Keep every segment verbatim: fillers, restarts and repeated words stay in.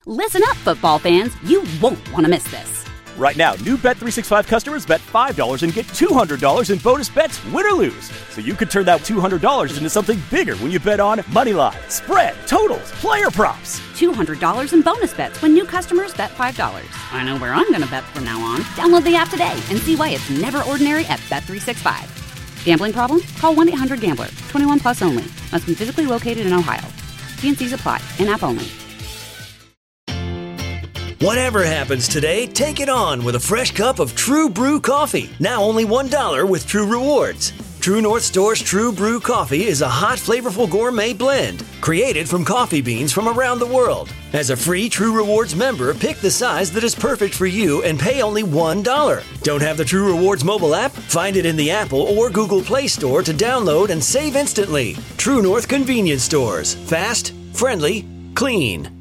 Listen up, football fans. You won't want to miss this. Right now, new Bet three sixty-five customers bet five dollars and get two hundred dollars in bonus bets, win or lose. So you could turn that two hundred dollars into something bigger when you bet on money line, spread, totals, player props. two hundred dollars in bonus bets when new customers bet five dollars. I know where I'm going to bet from now on. Download the app today and see why it's never ordinary at Bet three sixty-five. Gambling problem? Call one eight hundred gambler. twenty-one plus only. Must be physically located in Ohio. T and C's apply. In-app only. Whatever happens today, take it on with a fresh cup of True Brew coffee. Now only one dollar with True Rewards. True North Store's True Brew coffee is a hot, flavorful gourmet blend created from coffee beans from around the world. As a free True Rewards member, pick the size that is perfect for you and pay only one dollar. Don't have the True Rewards mobile app? Find it in the Apple or Google Play Store to download and save instantly. True North Convenience Stores. Fast, friendly, clean.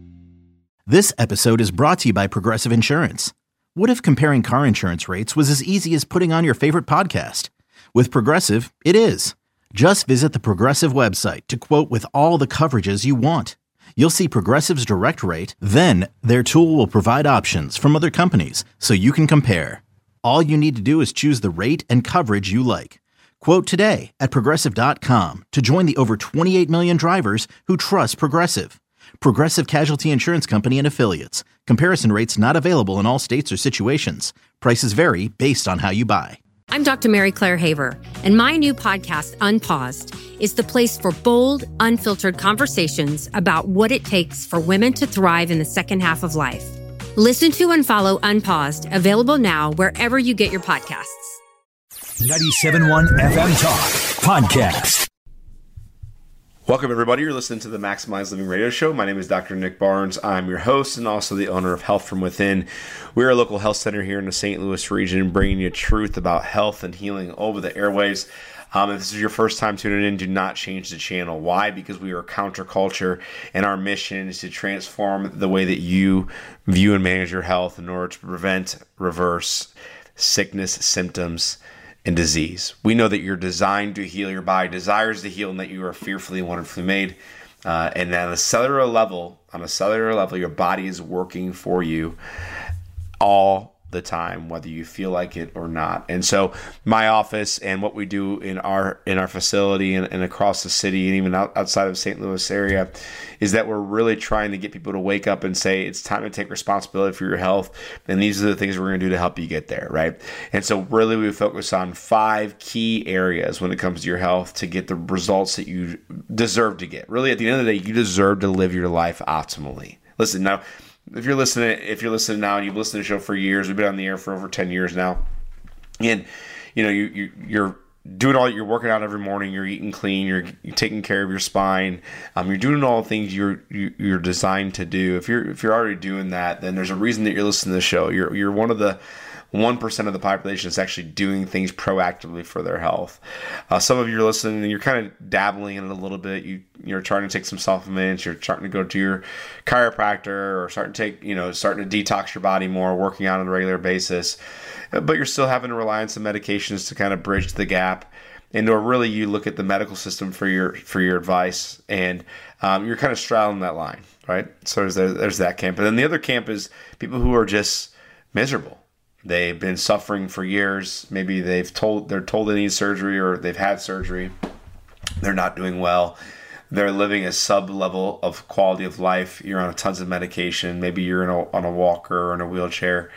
This episode is brought to you by Progressive Insurance. What if comparing car insurance rates was as easy as putting on your favorite podcast? With Progressive, it is. Just visit the Progressive website to quote with all the coverages you want. You'll see Progressive's direct rate, then their tool will provide options from other companies so you can compare. All you need to do is choose the rate and coverage you like. Quote today at Progressive dot com to join the over twenty-eight million drivers who trust Progressive. Progressive Casualty Insurance Company and Affiliates. Comparison rates not available in all states or situations. Prices vary based on how you buy. I'm Doctor Mary Claire Haver, and my new podcast, Unpaused, is the place for bold, unfiltered conversations about what it takes for women to thrive in the second half of life. Listen to and follow Unpaused, available now wherever you get your podcasts. ninety-seven point one F M Talk Podcast. Welcome, everybody. You're listening to the Maximize Living Radio Show. My name is Doctor Nick Barnes. I'm your host and also the owner of Health From Within. We're a local health center here in the Saint Louis region, bringing you truth about health and healing over the airwaves. Um, if this is your first time tuning in, do not change the channel. Why? Because we are counterculture, and our mission is to transform the way that you view and manage your health in order to prevent, reverse sickness, symptoms, and disease. We know that you're designed to heal, your body desires to heal, and that you are fearfully and wonderfully made. Uh, and at a cellular level, on a cellular level, your body is working for you all the time, whether you feel like it or not. And so my office and what we do in our in our facility and, and across the city and even out, outside of Saint Louis area is that we're really trying to get people to wake up and say it's time to take responsibility for your health, and these are the things we're going to do to help you get there, right? And so really we focus on five key areas when it comes to your health to get the results that you deserve to get. Really, at the end of the day, you deserve to live your life optimally. Listen, now, If you're listening, if you're listening now and you've listened to the show for years, we've been on the air for over ten years now, and you know you, you you're doing all you're working out every morning, you're eating clean, you're, you're taking care of your spine, um, you're doing all the things you're you, you're designed to do. If you're if you're already doing that, then there's a reason that you're listening to the show. You're you're one of the one percent of the population is actually doing things proactively for their health. Uh, some of you are listening and you're kind of dabbling in it a little bit. You, you're trying to take some supplements. You're starting to go to your chiropractor or starting to take, you know, starting to detox your body more, working out on a regular basis. But you're still having to rely on some medications to kind of bridge the gap. And or really you look at the medical system for your for your advice, and um, you're kind of straddling that line, right? So there's, there's that camp. And then the other camp is people who are just miserable. They've been suffering for years. Maybe they've told they're told they need surgery or they've had surgery. They're not doing well. They're living a sub-level of quality of life. You're on tons of medication. Maybe you're in a, on a walker or in a wheelchair.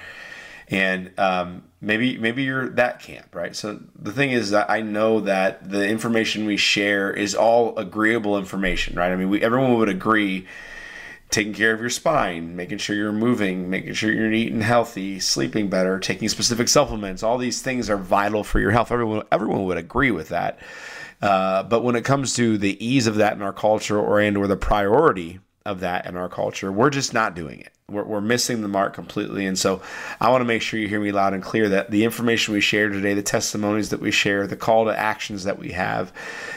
And um, maybe maybe you're that camp, right? So the thing is that I know that the information we share is all agreeable information, right? I mean, we, everyone would agree taking care of your spine, making sure you're moving, making sure you're eating healthy, sleeping better, taking specific supplements. All these things are vital for your health. Everyone, everyone would agree with that. Uh, but when it comes to the ease of that in our culture or and or the priority of that in our culture, we're just not doing it. We're, we're missing the mark completely. And so I want to make sure you hear me loud and clear that the information we share today, the testimonies that we share, the call to actions that we have,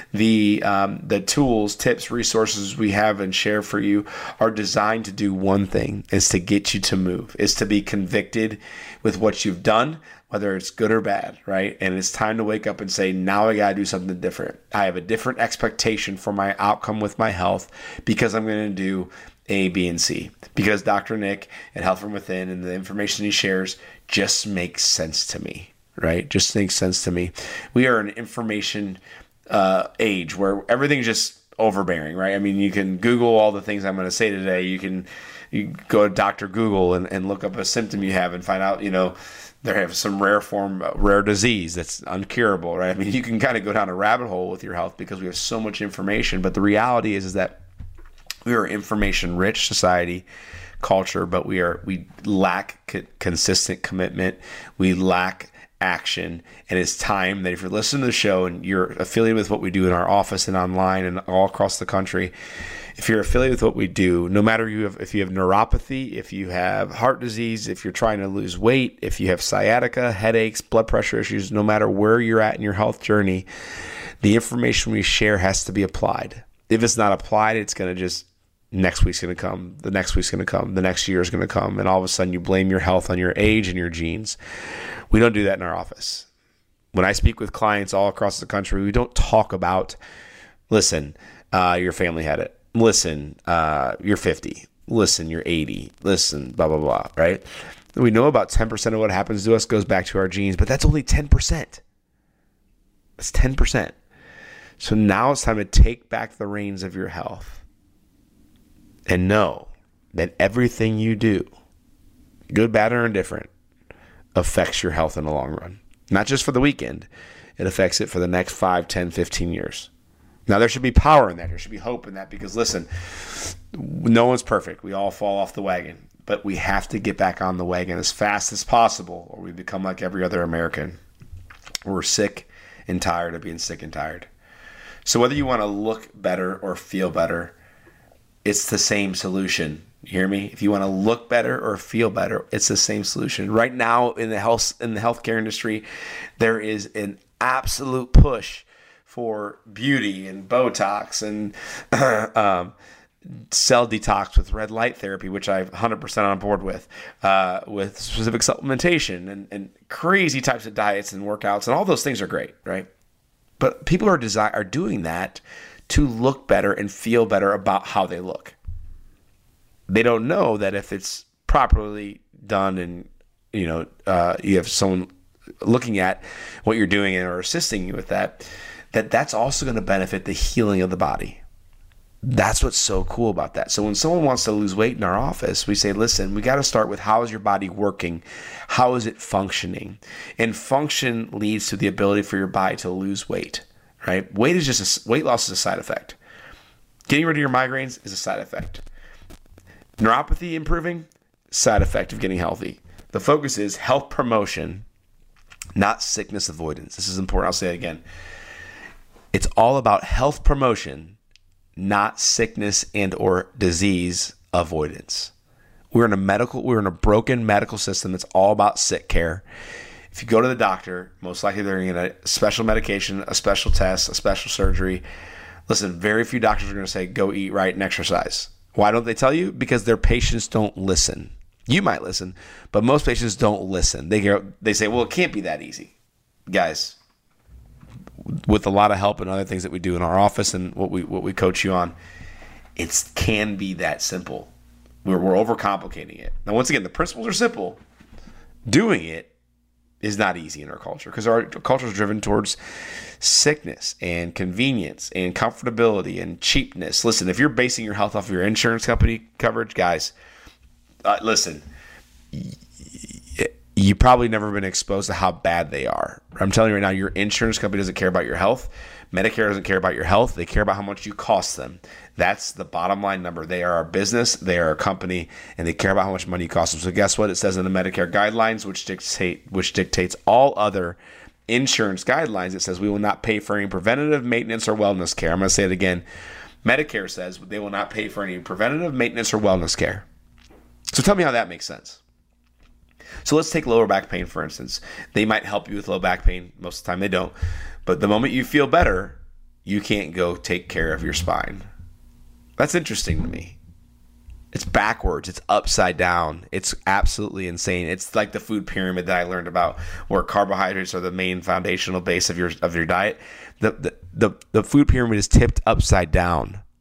the um, the tools, tips, resources we have and share for you are designed to do one thing, is to get you to move, is to be convicted with what you've done, whether it's good or bad, right? And it's time to wake up and say, now I got to do something different. I have a different expectation for my outcome with my health because I'm going to do A, B, and C. Because Doctor Nick at Health From Within and the information he shares just makes sense to me, right? Just makes sense to me. We are an information uh, age where everything's just overbearing, right? I mean, you can Google all the things I'm going to say today. You can you go to Doctor Google and, and look up a symptom you have and find out, you know, they have some rare form, rare disease that's uncurable, right? I mean, you can kind of go down a rabbit hole with your health because we have so much information. But the reality is, is that we are an information-rich society, culture, but we are we lack co- consistent commitment. We lack action, and it's time that if you're listening to the show and you're affiliated with what we do in our office and online and all across the country, if you're affiliated with what we do, no matter you have, if you have neuropathy, if you have heart disease, if you're trying to lose weight, if you have sciatica, headaches, blood pressure issues, no matter where you're at in your health journey, the information we share has to be applied. If it's not applied, it's going to just, next week's going to come, the next week's going to come, the next year is going to come, and all of a sudden you blame your health on your age and your genes. We don't do that in our office. When I speak with clients all across the country, we don't talk about, listen, uh, your family had it. Listen, uh, you're fifty. Listen, you're eighty. Listen, blah, blah, blah, right? We know about ten percent of what happens to us goes back to our genes, but that's only ten percent. That's ten percent. So now it's time to take back the reins of your health and know that everything you do, good, bad, or indifferent, affects your health in the long run. Not just for the weekend. It affects it for the next five, ten, fifteen years. Now, there should be power in that. There should be hope in that because, listen, no one's perfect. We all fall off the wagon. But we have to get back on the wagon as fast as possible or we become like every other American. We're sick and tired of being sick and tired. So whether you want to look better or feel better, it's the same solution. You hear me? If you want to look better or feel better, it's the same solution. Right now in the health in the healthcare industry, there is an absolute push for beauty and Botox and um, cell detox with red light therapy, which I'm one hundred percent on board with, uh, with specific supplementation and, and crazy types of diets and workouts, and all those things are great, right? But people are desi- are doing that to look better and feel better about how they look. They don't know that if it's properly done and, you know, uh, you have someone looking at what you're doing and or assisting you with that, that that's also going to benefit the healing of the body. That's what's so cool about that. So when someone wants to lose weight in our office, we say, listen, we got to start with how is your body working? How is it functioning? And function leads to the ability for your body to lose weight, right? Weight is just a, weight loss is a side effect. Getting rid of your migraines is a side effect. Neuropathy improving, side effect of getting healthy. The focus is health promotion, not sickness avoidance. This is important. I'll say it again. It's all about health promotion, not sickness and or disease avoidance. We're in a medical, we're in a broken medical system that's all about sick care. If you go to the doctor, most likely they're going to get a special medication, a special test, a special surgery. Listen, very few doctors are going to say, go eat right and exercise. Why don't they tell you? Because their patients don't listen. You might listen, but most patients don't listen. They go, they say, well, it can't be that easy. Guys, with a lot of help and other things that we do in our office and what we what we coach you on, it can be that simple. We're, we're overcomplicating it. Now, once again, the principles are simple. Doing it is not easy in our culture because our culture is driven towards sickness and convenience and comfortability and cheapness. Listen, if you're basing your health off of your insurance company coverage, guys, uh, listen, you probably never been exposed to how bad they are. I'm telling you right now, your insurance company doesn't care about your health. Medicare doesn't care about your health. They care about how much you cost them. That's the bottom line number. They are a business, they are a company, and they care about how much money you cost them. So guess what? It says in the Medicare guidelines, which dictate which dictates all other insurance guidelines, it says we will not pay for any preventative maintenance or wellness care. I'm going to say it again. Medicare says they will not pay for any preventative maintenance or wellness care. So tell me how that makes sense. So let's take lower back pain, for instance. They might help you with low back pain. Most of the time they don't. But the moment you feel better, you can't go take care of your spine. That's interesting to me. It's backwards. It's upside down. It's absolutely insane. It's like the food pyramid that I learned about, where carbohydrates are the main foundational base of your of your diet. The the the, the food pyramid is tipped upside down.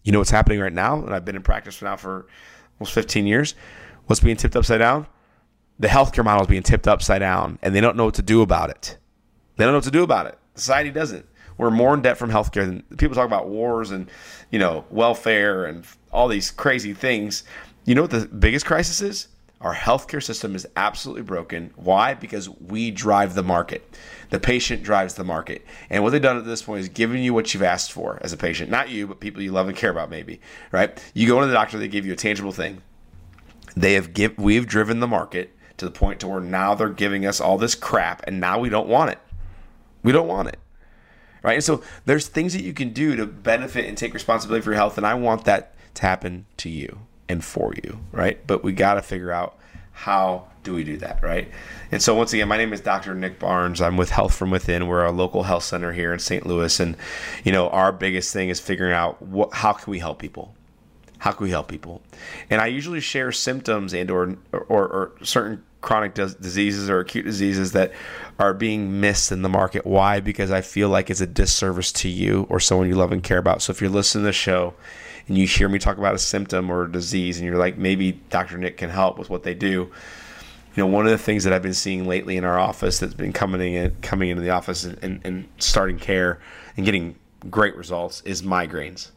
You know what's happening right now, and I've been in practice now for almost fifteen years. What's being tipped upside down? The healthcare model is being tipped upside down, and they don't know what to do about it. They don't know what to do about it. Society doesn't. We're more in debt from healthcare than people talk about wars and, you know, welfare and all these crazy things. You know what the biggest crisis is? Our healthcare system is absolutely broken. Why? Because we drive the market. The patient drives the market. And what they've done at this point is giving you what you've asked for as a patient. Not you, but people you love and care about maybe, right? You go to the doctor, they give you a tangible thing. They have give, we've driven the market to the point to where now they're giving us all this crap, and now we don't want it. We don't want it, right? And so there's things that you can do to benefit and take responsibility for your health, and I want that to happen to you and for you, right? But we got to figure out how do we do that, right? And so once again, my name is Doctor Nick Barnes. I'm with Health From Within. We're a local health center here in Saint Louis, and you know our biggest thing is figuring out what, how can we help people. How can we help people? And I usually share symptoms and or or, or certain chronic diseases or acute diseases that are being missed in the market. Why? Because I feel like it's a disservice to you or someone you love and care about. So if you're listening to the show and you hear me talk about a symptom or a disease and you're like, maybe Doctor Nick can help with what they do. You know, one of the things that I've been seeing lately in our office that's been coming in, coming into the office and, and, and starting care and getting great results is migraines.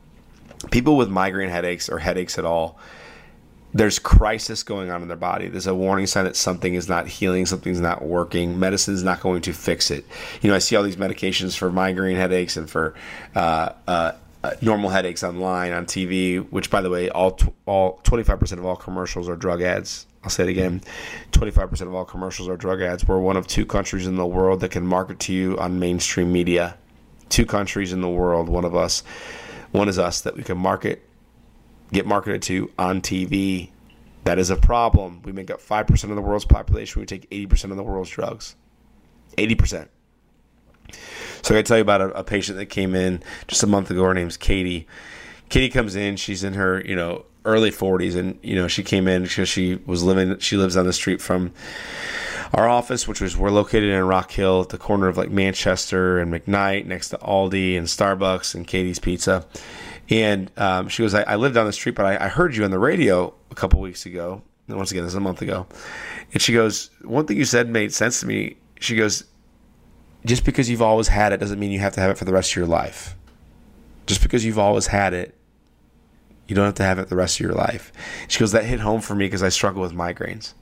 People with migraine headaches or headaches at all, there's crisis going on in their body. There's a warning sign that something is not healing, something's not working. Medicine's not going to fix it. You know, I see all these medications for migraine headaches and for uh, uh, uh, normal headaches online, on T V, which, by the way, all t- all twenty-five percent of all commercials are drug ads. I'll say it again. twenty-five percent of all commercials are drug ads. We're one of two countries in the world that can market to you on mainstream media. Two countries in the world, one of us. One is us, that we can market, get marketed to on T V. That is a problem. We make up five percent of the world's population. We take eighty percent of the world's drugs. eighty percent. So I can tell you about a, a patient that came in just a month ago. Her name's Katie. Katie comes in. She's in her, you know, early forties, and you know she came in because she was living. She lives on the street from our office, which was we're located in Rock Hill at the corner of like Manchester and McKnight, next to Aldi and Starbucks and Katie's Pizza. And um, she goes, I, I live down the street, but I, I heard you on the radio a couple weeks ago. And once again, this is a month ago. And she goes, one thing you said made sense to me. She goes, just because you've always had it doesn't mean you have to have it for the rest of your life. Just because you've always had it, you don't have to have it the rest of your life. She goes, that hit home for me because I struggle with migraines.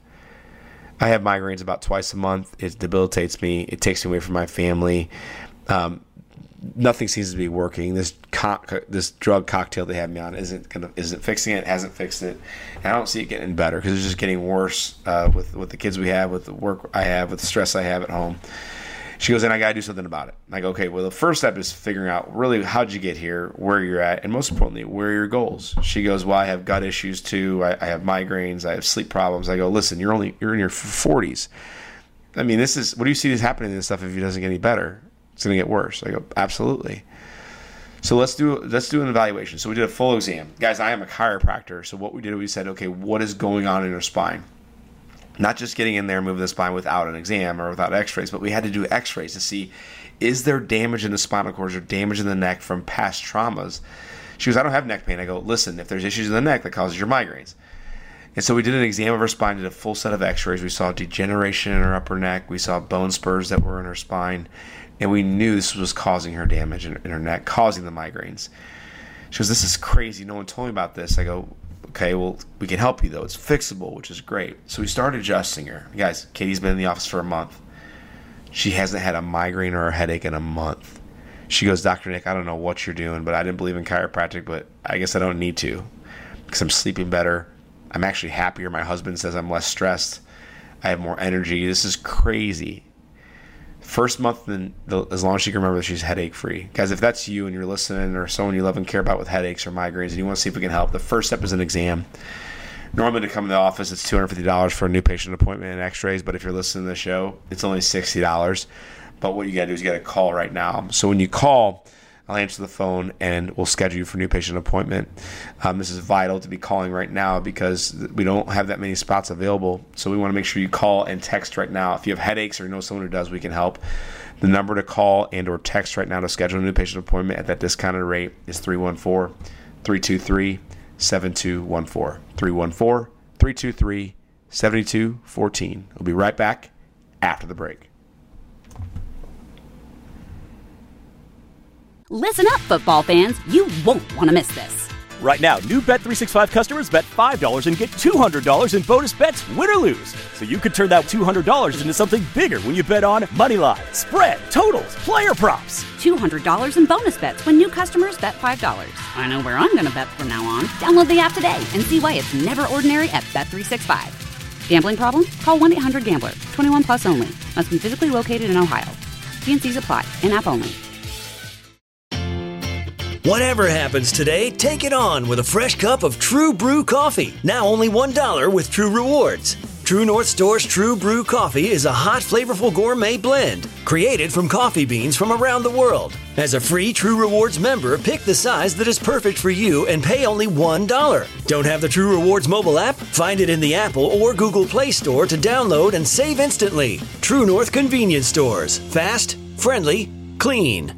I have migraines about twice a month. It debilitates me. It takes me away from my family. Um, nothing seems to be working. This co- this drug cocktail they have me on isn't gonna isn't fixing it. Hasn't fixed it. And I don't see it getting better because it's just getting worse uh, with with the kids we have, with the work I have, with the stress I have at home. She goes, and I got to do something about it. And I go, okay, well, the first step is figuring out really how'd you get here, where you're at, and most importantly, where are your goals? She goes, well, I have gut issues too. I, I have migraines. I have sleep problems. I go, listen, you're only you're in your forties. I mean, this is what do you see this happening to this stuff if it doesn't get any better? It's going to get worse. I go, absolutely. So let's do let's do an evaluation. So we did a full exam. Guys, I am a chiropractor. So what we did, we said, okay, what is going on in your spine? Not just getting in there and moving the spine without an exam or without x-rays, but we had to do x-rays to see, is there damage in the spinal cord or damage in the neck from past traumas? She goes, I don't have neck pain. I go, listen, if there's issues in the neck that causes your migraines. And so we did an exam of her spine, did a full set of x-rays. We saw degeneration in her upper neck. We saw bone spurs that were in her spine. And we knew this was causing her damage in, in her neck, causing the migraines. She goes, this is crazy. No one told me about this. I go, okay, well, we can help you, though. It's fixable, which is great. So we started adjusting her. Guys, Katie's been in the office for a month. She hasn't had a migraine or a headache in a month. She goes, Doctor Nick, I don't know what you're doing, but I didn't believe in chiropractic, but I guess I don't need to because I'm sleeping better. I'm actually happier. My husband says I'm less stressed. I have more energy. This is crazy. First month, then as long as she can remember that she's headache free. Guys, if that's you and you're listening or someone you love and care about with headaches or migraines and you want to see if we can help, the first step is an exam. Normally to come to the office, it's two hundred fifty dollars for a new patient appointment and x-rays, but if you're listening to the show, it's only sixty dollars. But what you got to do is you got to call right now. So when you call, I'll answer the phone and we'll schedule you for a new patient appointment. Um, this is vital to be calling right now because we don't have that many spots available. So we want to make sure you call and text right now. If you have headaches or know someone who does, we can help. The number to call and or text right now to schedule a new patient appointment at that discounted rate is three one four, three two three, seven two one four. three one four, three two three, seven two one four. We'll be right back after the break. Listen up, football fans. You won't want to miss this. Right now, new Bet three sixty-five customers bet five dollars and get two hundred dollars in bonus bets, win or lose. So you could turn that two hundred dollars into something bigger when you bet on moneyline, spread, totals, player props. two hundred dollars in bonus bets when new customers bet five dollars. I know where I'm going to bet from now on. Download the app today and see why it's never ordinary at Bet three sixty-five. Gambling problem? Call one eight hundred gambler. twenty-one plus only. Must be physically located in Ohio. T and C's apply. In-app only. Whatever happens today, take it on with a fresh cup of True Brew coffee. Now only one dollar with True Rewards. True North Store's True Brew coffee is a hot, flavorful gourmet blend created from coffee beans from around the world. As a free True Rewards member, pick the size that is perfect for you and pay only one dollar. Don't have the True Rewards mobile app? Find it in the Apple or Google Play Store to download and save instantly. True North Convenience Stores. Fast, friendly, clean.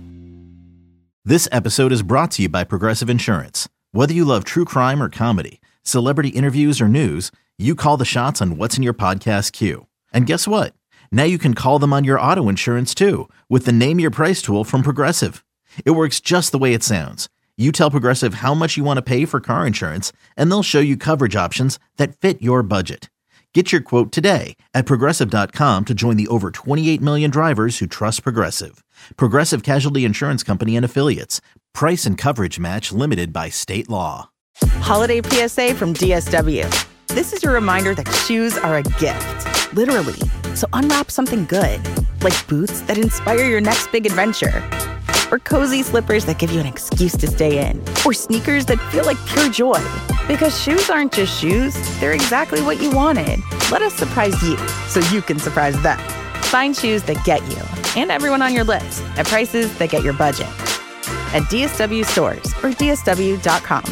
This episode is brought to you by Progressive Insurance. Whether you love true crime or comedy, celebrity interviews or news, you call the shots on what's in your podcast queue. And guess what? Now you can call them on your auto insurance too with the Name Your Price tool from Progressive. It works just the way it sounds. You tell Progressive how much you want to pay for car insurance, and they'll show you coverage options that fit your budget. Get your quote today at Progressive dot com to join the over twenty-eight million drivers who trust Progressive. Progressive Casualty Insurance Company and Affiliates. Price and coverage match limited by state law. Holiday P S A from D S W. This is your reminder that shoes are a gift, literally. So unwrap something good, like boots that inspire your next big adventure, or cozy slippers that give you an excuse to stay in, or sneakers that feel like pure joy. Because shoes aren't just shoes, they're exactly what you wanted. Let us surprise you so you can surprise them. Find shoes that get you and everyone on your list at prices that get your budget at D S W stores or D S W dot com.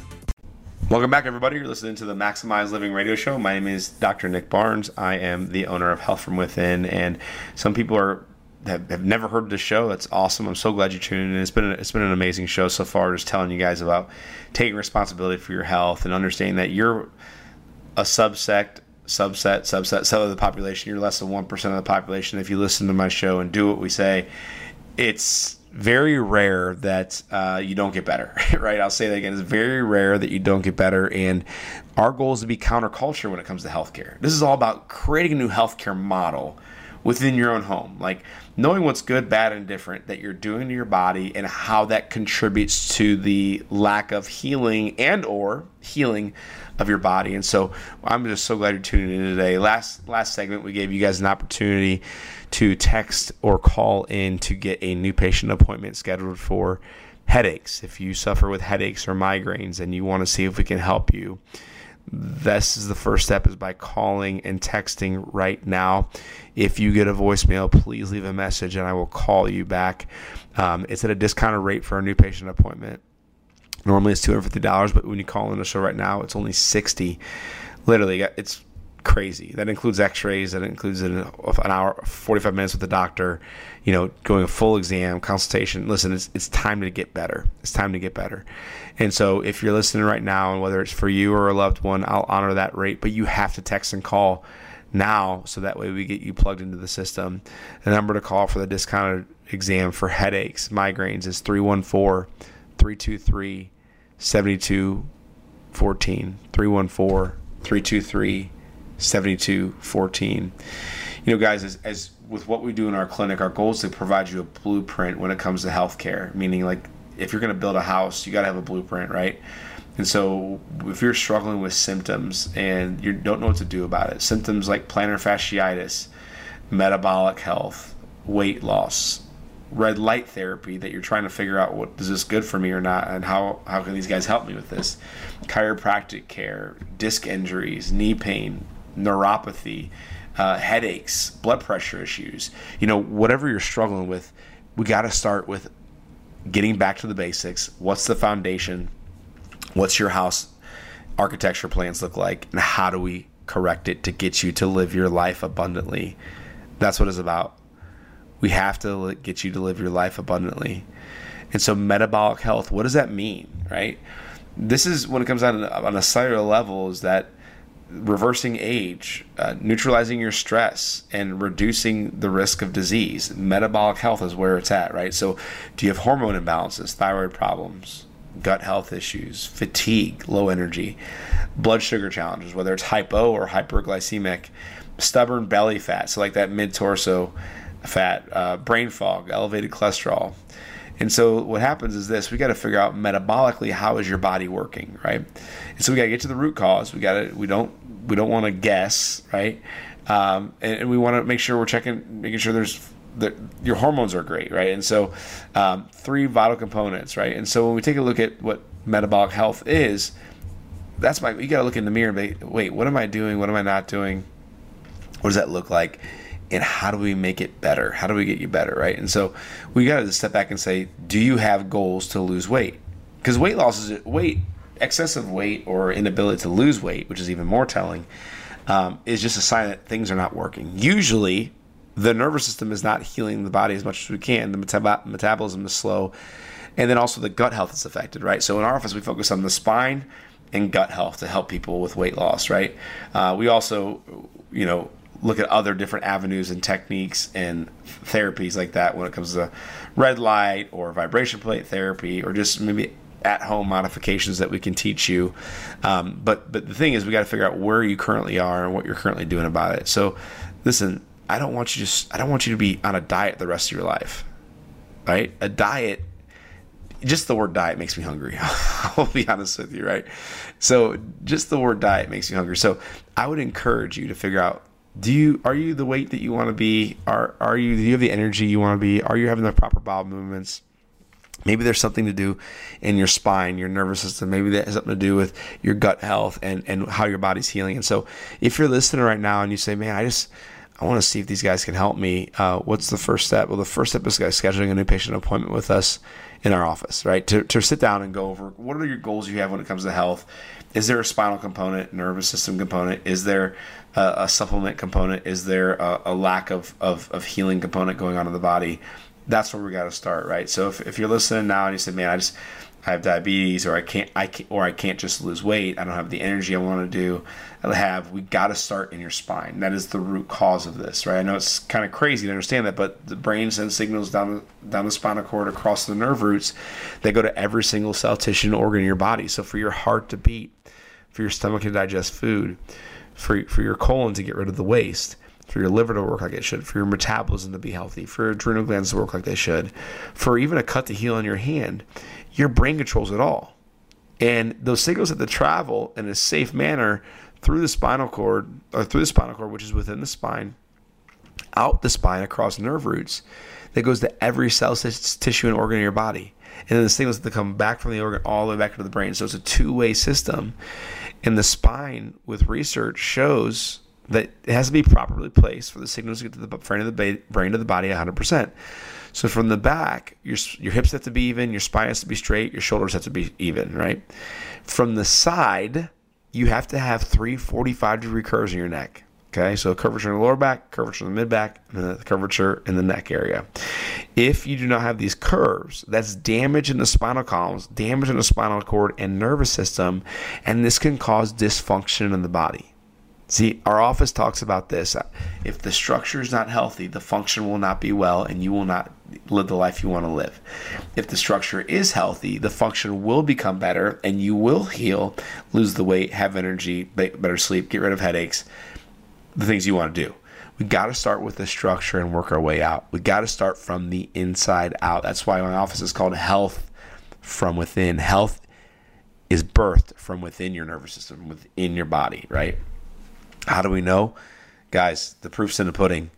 Welcome back, everybody. You're listening to the Maximize Living Radio Show. My name is Doctor Nick Barnes. I am the owner of Health From Within, and some people are have, have never heard of the show. That's awesome. I'm so glad you tuned in. It's been a, it's been an amazing show so far, just telling you guys about taking responsibility for your health and understanding that you're a subsect, subset, subset, subset of the population. You're less than one percent of the population. If you listen to my show and do what we say, it's very rare that uh, you don't get better, right? I'll say that again. It's very rare that you don't get better, and our goal is to be counterculture when it comes to healthcare. This is all about creating a new healthcare model within your own home, like knowing what's good, bad, and different that you're doing to your body and how that contributes to the lack of healing and or healing of your body. And so I'm just so glad you're tuning in today. Last last segment, we gave you guys an opportunity to text or call in to get a new patient appointment scheduled for headaches. If you suffer with headaches or migraines and you want to see if we can help you, this is the first step, is by calling and texting right now. If you get a voicemail, please leave a message and I will call you back. Um, it's at a discounted rate for a new patient appointment. Normally it's two hundred fifty dollars, but when you call in the show right now, it's only sixty dollars. Literally, it's crazy. That includes x-rays. That includes an, an hour, forty-five minutes with the doctor, you know, going a full exam, consultation. Listen, it's it's time to get better. It's time to get better. And so if you're listening right now, and whether it's for you or a loved one, I'll honor that rate. But you have to text and call now, so that way we get you plugged into the system. The number to call for the discounted exam for headaches, migraines is three one four, three two three, seven two one four. three one four, three two three, seven two one four. You know, guys, as, as with what we do in our clinic, our goal is to provide you a blueprint when it comes to healthcare, meaning like if you're going to build a house, you got to have a blueprint, right? And so if you're struggling with symptoms and you don't know what to do about it, symptoms like plantar fasciitis, metabolic health, weight loss, red light therapy, that you're trying to figure out, what is this good for me or not, and how, how can these guys help me with this, chiropractic care, disc injuries, knee pain, neuropathy, uh, headaches, blood pressure issues, you know, whatever you're struggling with, we got to start with getting back to the basics. What's the foundation? What's your house architecture plans look like? And how do we correct it to get you to live your life abundantly? That's what it's about. We have to get you to live your life abundantly. And so metabolic health, what does that mean, right? this is when it comes down on a cellular level, is that reversing age, uh, neutralizing your stress, and reducing the risk of disease. Metabolic health is where it's at, right? So do you have hormone imbalances, thyroid problems, gut health issues, fatigue, low energy, blood sugar challenges, whether it's hypo or hyperglycemic, stubborn belly fat, so like that mid-torso fat, uh, brain fog, elevated cholesterol. And so what happens is this: we got to figure out metabolically, how is your body working, right? And so we got to get to the root cause. We got to we don't we don't want to guess, right? Um, and, and we want to make sure we're checking, making sure there's that your hormones are great, right? And so um, three vital components, right? And so when we take a look at what metabolic health is, that's my you got to look in the mirror and be, wait, what am I doing? What am I not doing? What does that look like? And how do we make it better? How do we get you better, right? And so we got to step back and say, do you have goals to lose weight? Because weight loss is weight, excessive weight or inability to lose weight, which is even more telling, um, is just a sign that things are not working. Usually, the nervous system is not healing the body as much as we can. The metab- metabolism is slow, and then also the gut health is affected, right? So in our office, we focus on the spine and gut health to help people with weight loss, right? Uh, we also, you know, look at other different avenues and techniques and therapies like that when it comes to red light or vibration plate therapy, or just maybe at-home modifications that we can teach you. Um, but but the thing is, we got to figure out where you currently are and what you're currently doing about it. So listen, I don't want you to I don't want you to be on a diet the rest of your life, right? A diet, just the word diet makes me hungry. I'll be honest with you, right? So just the word diet makes me hungry. So I would encourage you to figure out, Do you are you the weight that you want to be? Are are you do you have the energy you want to be? Are you having the proper bowel movements? Maybe there's something to do in your spine, your nervous system. Maybe that has something to do with your gut health and, and how your body's healing. And so if you're listening right now and you say, man, I just I want to see if these guys can help me, uh, what's the first step? Well, the first step is scheduling a new patient appointment with us in our office, right? To, to sit down and go over what are your goals you have when it comes to health. Is there a spinal component, nervous system component? Is there a, a supplement component? Is there a, a lack of, of, of healing component going on in the body? That's where we got to start, right? So if, if you're listening now and you say, man, I just I have diabetes, or I can't, I can't, or I can't just lose weight. I don't have the energy I want to do. I have. We got to start in your spine. That is the root cause of this, right? I know it's kind of crazy to understand that, but the brain sends signals down the, down the spinal cord across the nerve roots. They go to every single cell, tissue, and organ in your body. So for your heart to beat, for your stomach to digest food, for for your colon to get rid of the waste, for your liver to work like it should, for your metabolism to be healthy, for your adrenal glands to work like they should, for even a cut to heal on your hand, your brain controls it all. And those signals have to travel in a safe manner through the spinal cord, or through the spinal cord, which is within the spine, out the spine across nerve roots, that goes to every cell, tissue, and organ in your body. And then the signals have to come back from the organ all the way back to the brain. So it's a two-way system. And the spine, with research, shows that it has to be properly placed for the signals to get to the brain of the brain to the body one hundred percent. So from the back, your your hips have to be even, your spine has to be straight, your shoulders have to be even, right? From the side, you have to have three forty-five degree curves in your neck. Okay, so curvature in the lower back, curvature in the mid back, and then the curvature in the neck area. If you do not have these curves, that's damage in the spinal columns, damage in the spinal cord and nervous system, and this can cause dysfunction in the body. See, our office talks about this. If the structure is not healthy, the function will not be well, and you will not live the life you want to live. If the structure is healthy, the function will become better, and you will heal, lose the weight, have energy, better sleep, get rid of headaches, the things you want to do. We got to start with the structure and work our way out. We got to start from the inside out. That's why my office is called Health from Within. Health is birthed from within your nervous system, within your body, right? How do we know? Guys, the proof's in the pudding.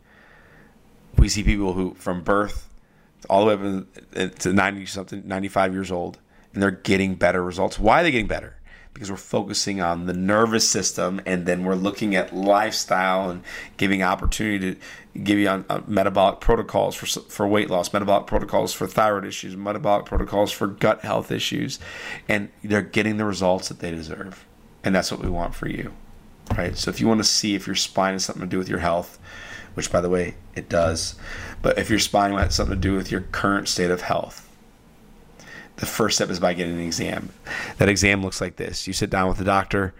We see people who, from birth all the way up to ninety something, ninety-five years old, and they're getting better results. Why are they getting better? Because we're focusing on the nervous system, and then we're looking at lifestyle and giving opportunity to give you on uh, metabolic protocols for for weight loss, metabolic protocols for thyroid issues, metabolic protocols for gut health issues, and they're getting the results that they deserve. And that's what we want for you. Right? So if you want to see if your spine has something to do with your health, which, by the way, it does, but if your spine has something to do with your current state of health, the first step is by getting an exam. That exam looks like this. You sit down with the doctor,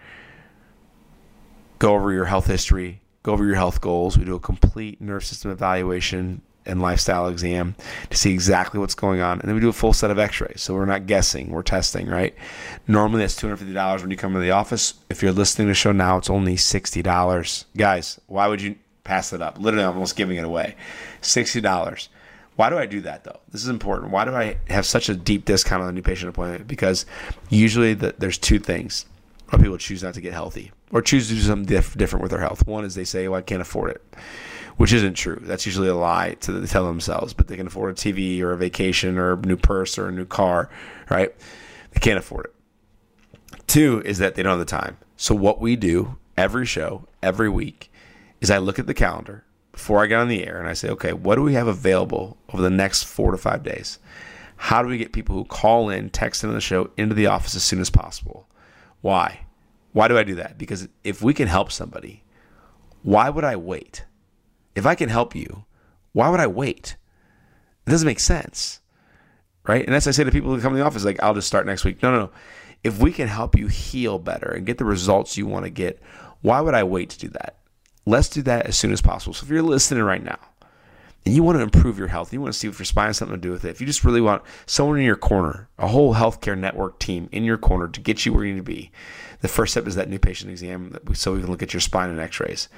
go over your health history, go over your health goals. We do a complete nerve system evaluation and lifestyle exam to see exactly what's going on. And then we do a full set of x-rays. So we're not guessing, we're testing, right? Normally that's two hundred fifty dollars when you come to the office. If you're listening to the show now, it's only sixty dollars. Guys, why would you pass it up? Literally almost giving it away. sixty dollars. Why do I do that, though? This is important. Why do I have such a deep discount on a new patient appointment? Because usually the, there's two things why people choose not to get healthy or choose to do something diff- different with their health. One is they say, well, I can't afford it, which isn't true. That's usually a lie to they tell themselves, but they can afford a T V or a vacation or a new purse or a new car, right? They can't afford it. Two is that they don't have the time. So what we do every show, every week, is I look at the calendar before I get on the air and I say, okay, what do we have available over the next four to five days? How do we get people who call in, text into the show, into the office as soon as possible? Why? Why do I do that? Because if we can help somebody, why would I wait? If I can help you, why would I wait? It doesn't make sense, right? And as I say to people who come to the office, like, I'll just start next week. No, no, no. If we can help you heal better and get the results you want to get, why would I wait to do that? Let's do that as soon as possible. So if you're listening right now and you want to improve your health, you want to see if your spine has something to do with it, if you just really want someone in your corner, a whole healthcare network team in your corner to get you where you need to be, the first step is that new patient exam so we can look at your spine and x-rays.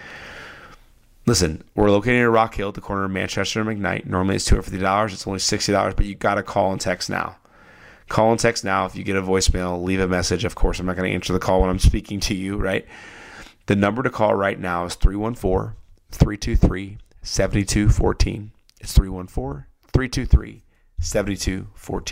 Listen, we're located in Rock Hill at the corner of Manchester and McKnight. Normally it's two hundred fifty dollars. It's only sixty dollars, but you got to call and text now. Call and text now. If you get a voicemail, leave a message. Of course, I'm not going to answer the call when I'm speaking to you, right? The number to call right now is three one four, three two three, seven two one four. It's three one four, three two three, seven two one four.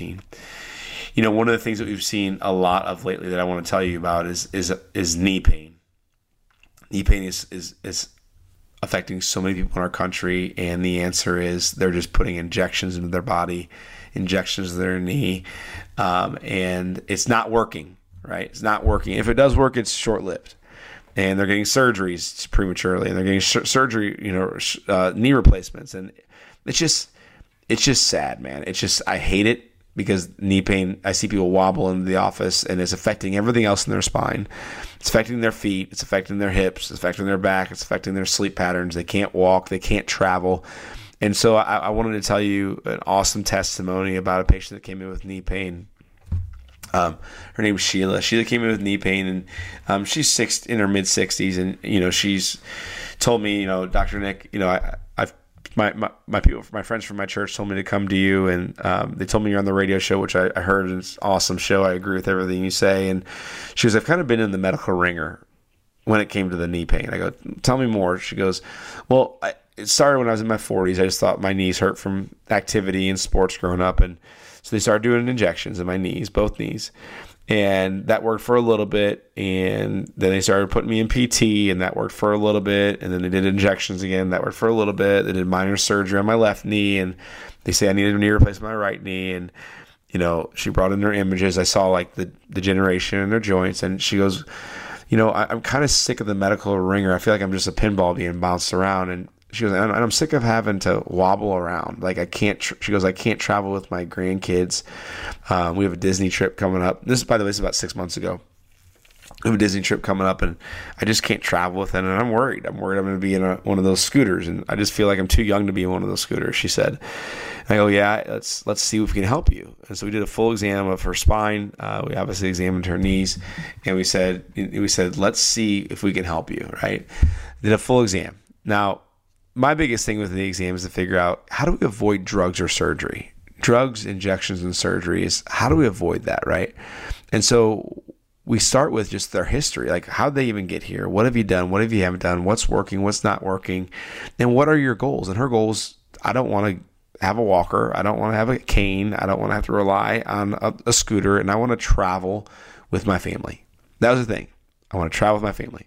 You know, one of the things that we've seen a lot of lately that I want to tell you about is is is knee pain. Knee pain is is is affecting so many people in our country, and the answer is they're just putting injections into their body, injections to their knee, um, and it's not working, right? It's not working. If it does work, it's short-lived. And they're getting surgeries prematurely, and they're getting sh- surgery, you know, sh- uh, knee replacements, and it's just, it's just sad, man. It's just, I hate it because knee pain. I see people wobble into the office, and it's affecting everything else in their spine. It's affecting their feet. It's affecting their hips. It's affecting their back. It's affecting their sleep patterns. They can't walk. They can't travel. And so I, I wanted to tell you an awesome testimony about a patient that came in with knee pain. Um, her name is Sheila. Sheila came in with knee pain, and um, she's six in her mid sixties, and you know she's told me, you know, Doctor Nick, you know, I, I've my, my my people, my friends from my church told me to come to you, and um, they told me you're on the radio show, which I, I heard, and it's an awesome show. I agree with everything you say. And she goes, I've kind of been in the medical ringer when it came to the knee pain. I go, tell me more. She goes, well, I, it started when I was in my forties. I just thought my knees hurt from activity and sports growing up, and so they started doing injections in my knees, both knees, and that worked for a little bit. And then they started putting me in P T, and that worked for a little bit. And then they did injections again, that worked for a little bit. They did minor surgery on my left knee, and they say I needed a knee replacement on my right knee. And you know, she brought in their images. I saw like the degeneration in their joints, and she goes, you know, I, I'm kind of sick of the medical ringer. I feel like I'm just a pinball being bounced around. And she goes, and I'm sick of having to wobble around. Like I can't, tr- she goes, I can't travel with my grandkids. Um, we have a Disney trip coming up. This, by the way, is about six months ago. We have a Disney trip coming up, and I just can't travel with it. And I'm worried. I'm worried I'm going to be in a, one of those scooters, and I just feel like I'm too young to be in one of those scooters, she said. And I go, yeah, let's let's see if we can help you. And so we did a full exam of her spine. Uh, we obviously examined her knees, and we said, we said, let's see if we can help you, right? Did a full exam. Now, my biggest thing with the exam is to figure out, how do we avoid drugs or surgery? Drugs, injections, and surgeries, how do we avoid that, right? And so we start with just their history. Like, how did they even get here? What have you done? What have you haven't done? What's working? What's not working? And what are your goals? And her goals, I don't want to have a walker. I don't want to have a cane. I don't want to have to rely on a, a scooter. And I want to travel with my family. That was the thing. I want to travel with my family.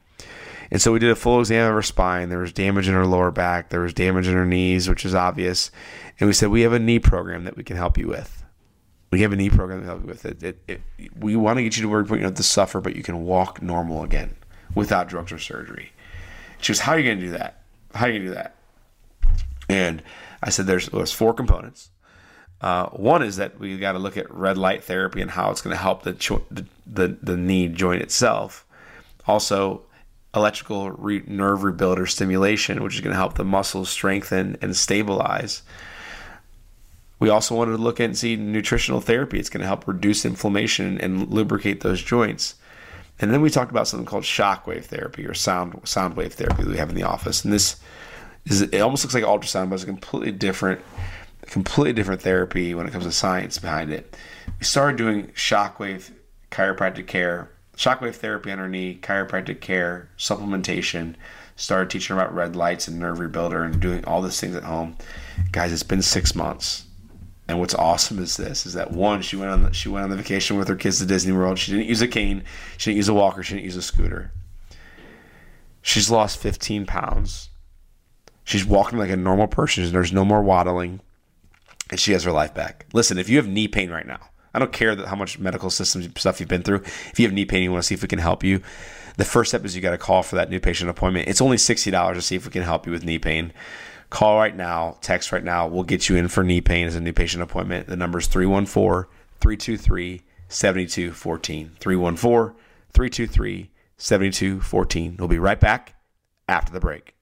And so we did a full exam of her spine. There was damage in her lower back. There was damage in her knees, which is obvious. And we said, we have a knee program that we can help you with. We have a knee program to help you with it. It, it, it we want to get you to where you don't have to suffer, but you can walk normal again without drugs or surgery. She goes, how are you going to do that? How are you going to do that? And I said, there's, there's four components. Uh, one is that we got to look at red light therapy and how it's going to help the, cho- the the the knee joint itself. Also, electrical re- nerve rebuilder stimulation, which is going to help the muscles strengthen and stabilize. We also wanted to look at and see nutritional therapy. It's going to help reduce inflammation and lubricate those joints. And then we talked about something called shockwave therapy or sound sound wave therapy that we have in the office. And this is, it almost looks like ultrasound, but it's a completely different, completely different therapy when it comes to science behind it. We started doing shockwave chiropractic care, shockwave therapy on our knee, chiropractic care, supplementation, started teaching about red lights and nerve rebuilder and doing all these things at home. Guys, it's been six months. And what's awesome is this, is that one, she went on the, she went on the vacation with her kids to Disney World. She didn't use a cane. She didn't use a walker. She didn't use a scooter. She's lost fifteen pounds. She's walking like a normal person. There's no more waddling. And she has her life back. Listen, if you have knee pain right now, I don't care that how much medical systems stuff you've been through. If you have knee pain, you want to see if we can help you. The first step is you got to call for that new patient appointment. It's only sixty dollars to see if we can help you with knee pain. Call right now, text right now. We'll get you in for knee pain as a new patient appointment. The number is three one four, three two three, seven two one four. three one four, three two three, seven two one four. We'll be right back after the break.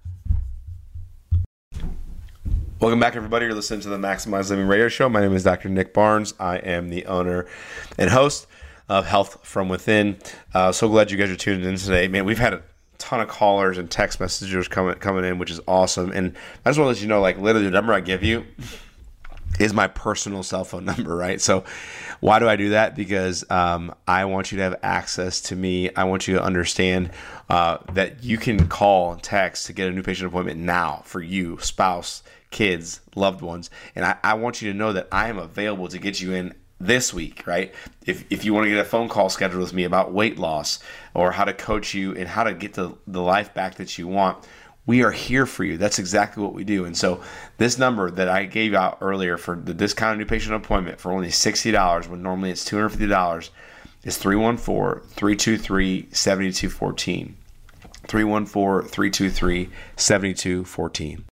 Welcome back, everybody. You're listening to the Maximize Living Radio Show. My name is Doctor Nick Barnes. I am the owner and host of Health From Within. Uh, so glad you guys are tuned in today. Man, we've had a ton of callers and text messengers coming coming in, which is awesome. And I just want to let you know, like, literally the number I give you is my personal cell phone number, right? So why do I do that? Because um, I want you to have access to me. I want you to understand uh, that you can call and text to get a new patient appointment now for you, spouse, kids, loved ones. And I, I want you to know that I am available to get you in this week, right? If if you want to get a phone call scheduled with me about weight loss or how to coach you and how to get the, the life back that you want, we are here for you. That's exactly what we do. And so this number that I gave out earlier for the discounted new patient appointment for only sixty dollars when normally it's two hundred fifty dollars is three one four, three two three, seven two one four. three one four, three two three, seven two one four.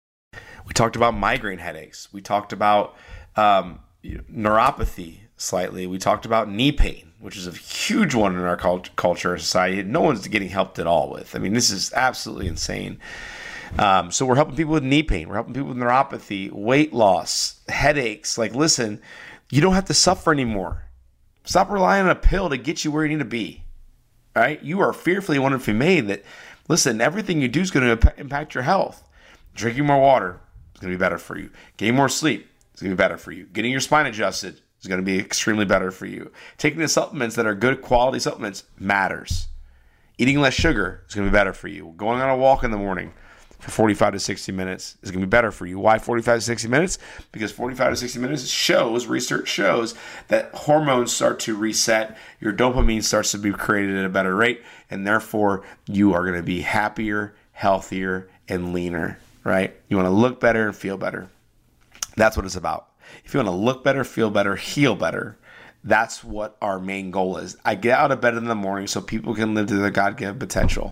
We talked about migraine headaches. We talked about um, neuropathy slightly. We talked about knee pain, which is a huge one in our cult- culture and society. No one's getting helped at all with. I mean, this is absolutely insane. Um, so we're helping people with knee pain. We're helping people with neuropathy, weight loss, headaches. Like, listen, you don't have to suffer anymore. Stop relying on a pill to get you where you need to be. All right? You are fearfully and wonderfully made that, listen, everything you do is going to imp- impact your health. Drinking more water is going to be better for you. Getting more sleep is going to be better for you. Getting your spine adjusted is going to be extremely better for you. Taking the supplements that are good quality supplements matters. Eating less sugar is going to be better for you. Going on a walk in the morning for forty-five to sixty minutes is going to be better for you. Why forty-five to sixty minutes? Because forty-five to sixty minutes shows, research shows that hormones start to reset. Your dopamine starts to be created at a better rate, and therefore you are going to be happier, healthier, and leaner, right? You want to look better and feel better. That's what it's about. If you want to look better, feel better, heal better, that's what our main goal is. I get out of bed in the morning so people can live to their God-given potential.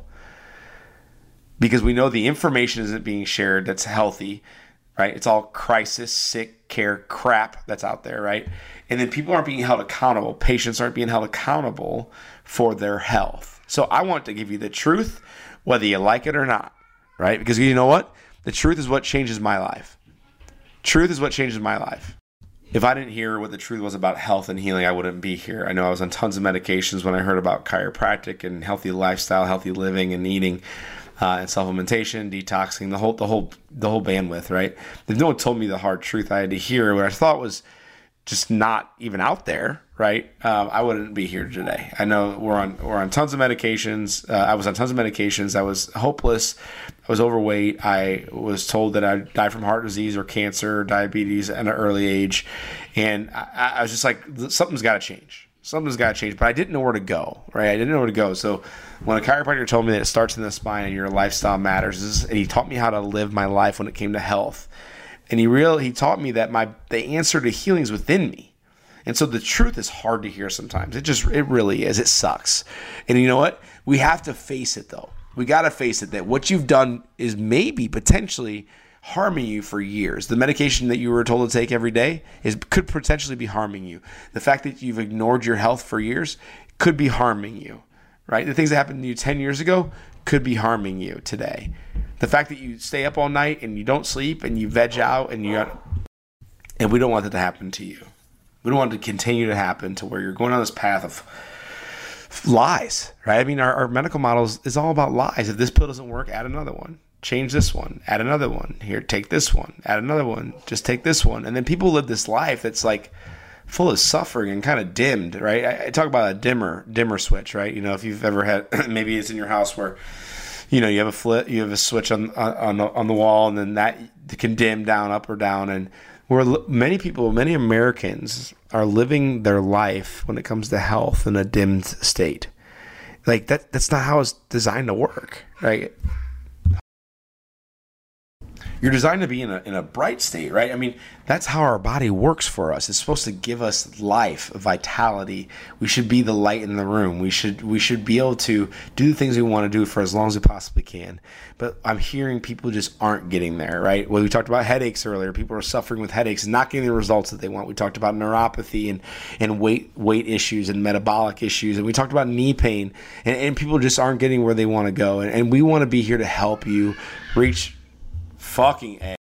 Because we know the information isn't being shared that's healthy, right? It's all crisis, sick care crap that's out there, right? And then people aren't being held accountable. Patients aren't being held accountable for their health. So I want to give you the truth, whether you like it or not, right? Because you know what? The truth is what changes my life. Truth is what changes my life. If I didn't hear what the truth was about health and healing, I wouldn't be here. I know I was on tons of medications when I heard about chiropractic and healthy lifestyle, healthy living and eating, uh, and supplementation, detoxing, the whole, the whole, the whole bandwidth, right? If no one told me the hard truth, I had to hear what I thought was just not even out there, right? Um, I wouldn't be here today. I know we're on we're on tons of medications. Uh, I was on tons of medications. I was hopeless. I was overweight. I was told that I'd die from heart disease or cancer or diabetes at an early age. And I, I was just like, something's got to change. Something's got to change. But I didn't know where to go, right? I didn't know where to go. So when a chiropractor told me that it starts in the spine and your lifestyle matters, and he taught me how to live my life when it came to health. And he real he taught me that my the answer to healing is within me. And so the truth is hard to hear sometimes. It just, it really is. It sucks. And you know what? We have to face it though. We got to face it that what you've done is maybe potentially harming you for years. The medication that you were told to take every day is could potentially be harming you. The fact that you've ignored your health for years could be harming you, right? The things that happened to you ten years ago could be harming you today. The fact that you stay up all night and you don't sleep and you veg out and you got, and we don't want that to happen to you. We don't want it to continue to happen to where you're going on this path of lies, right? I mean, our, our medical model is, is all about lies. If this pill doesn't work, add another one. Change this one, add another one. Here, take this one, add another one. Just take this one. And then people live this life that's like full of suffering and kind of dimmed, right? I, I talk about a dimmer, dimmer switch, right? You know, if you've ever had, maybe it's in your house where, you know, you have a flip, you have a switch on on the, on the wall, and then that can dim down, up or down. And where many people, many Americans are living their life when it comes to health in a dimmed state. Like that, that's not how it's designed to work, right? You're designed to be in a in a bright state, right? I mean, that's how our body works for us. It's supposed to give us life, vitality. We should be the light in the room. We should we should be able to do the things we want to do for as long as we possibly can. But I'm hearing people just aren't getting there, right? Well, we talked about headaches earlier. People are suffering with headaches and not getting the results that they want. We talked about neuropathy and, and weight weight issues and metabolic issues. And we talked about knee pain. And, and people just aren't getting where they want to go. And, and we want to be here to help you reach fucking A.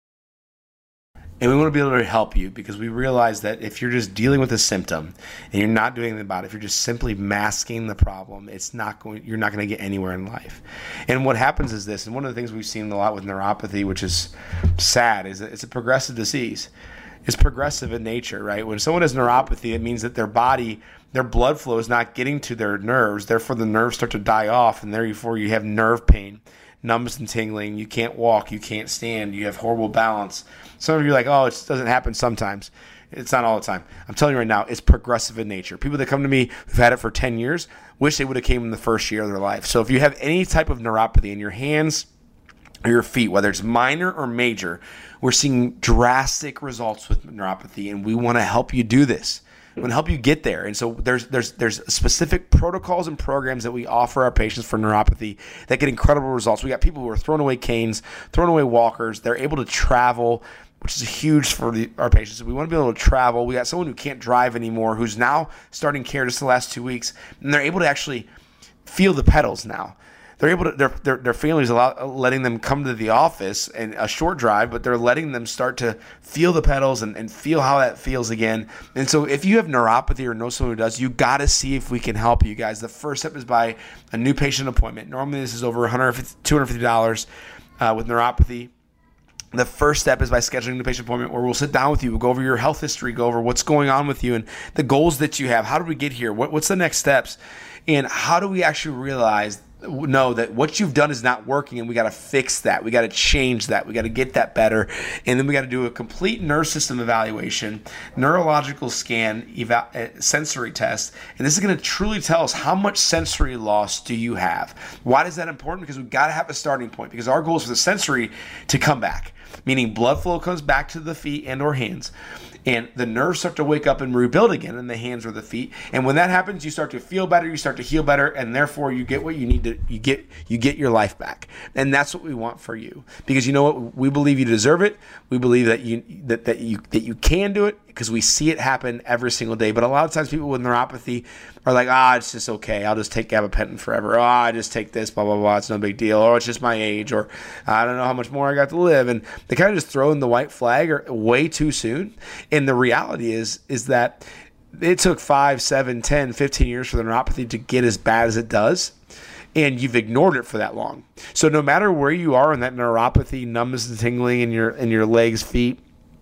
And we want to be able to help you because we realize that if you're just dealing with a symptom and you're not doing anything about it, if you're just simply masking the problem, it's not going, you're not going to get anywhere in life. And what happens is this, and one of the things we've seen a lot with neuropathy, which is sad, is that it's a progressive disease. It's progressive in nature, right? When someone has neuropathy, it means that their body, their blood flow is not getting to their nerves. Therefore, the nerves start to die off, and therefore you have nerve pain, numbness and tingling. You can't walk. You can't stand. You have horrible balance. Some of you are like, oh, it doesn't happen sometimes. It's not all the time. I'm telling you right now, it's progressive in nature. People that come to me who've had it for ten years wish they would have came in the first year of their life. So if you have any type of neuropathy in your hands or your feet, whether it's minor or major, we're seeing drastic results with neuropathy, and we want to help you do this. We want to help you get there. And so there's there's there's specific protocols and programs that we offer our patients for neuropathy that get incredible results. We got people who are throwing away canes, throwing away walkers. They're able to travel, which is huge for the, our patients. So we want to be able to travel. We got someone who can't drive anymore who's now starting care just the last two weeks, and they're able to actually feel the pedals now. They're able to, their, their, their families allow, letting them come to the office and a short drive, but they're letting them start to feel the pedals and, and feel how that feels again. And so if you have neuropathy or know someone who does, you got to see if we can help you guys. The first step is by a new patient appointment. Normally this is over one hundred fifty dollars, two hundred fifty dollars uh, with neuropathy. The first step is by scheduling a new patient appointment where we'll sit down with you, we'll go over your health history, go over what's going on with you and the goals that you have. How did we get here? What, what's the next steps? And how do we actually realize know that what you've done is not working and we got to fix that. We got to change that. We got to get that better. And then we got to do a complete nerve system evaluation, neurological scan, eva- sensory test. And this is going to truly tell us how much sensory loss do you have. Why is that important? Because we've got to have a starting point because our goal is for the sensory to come back, meaning blood flow comes back to the feet and or hands. And the nerves start to wake up and rebuild again in the hands or the feet. And when that happens, you start to feel better, you start to heal better, and therefore you get what you need to, you get you get your life back. And that's what we want for you. Because you know what? We believe you deserve it. We believe that you that, that you that you can do it because we see it happen every single day. But a lot of times people with neuropathy are like, ah, it's just okay. I'll just take gabapentin forever. Oh, I just take this, blah, blah, blah. It's no big deal. Or it's just my age. Or I don't know how much more I got to live. And they kind of just throw in the white flag or way too soon. And the reality is, is that it took five, seven, ten, fifteen years for the neuropathy to get as bad as it does. And you've ignored it for that long. So no matter where you are in that neuropathy, numbness and tingling in your in your legs, feet,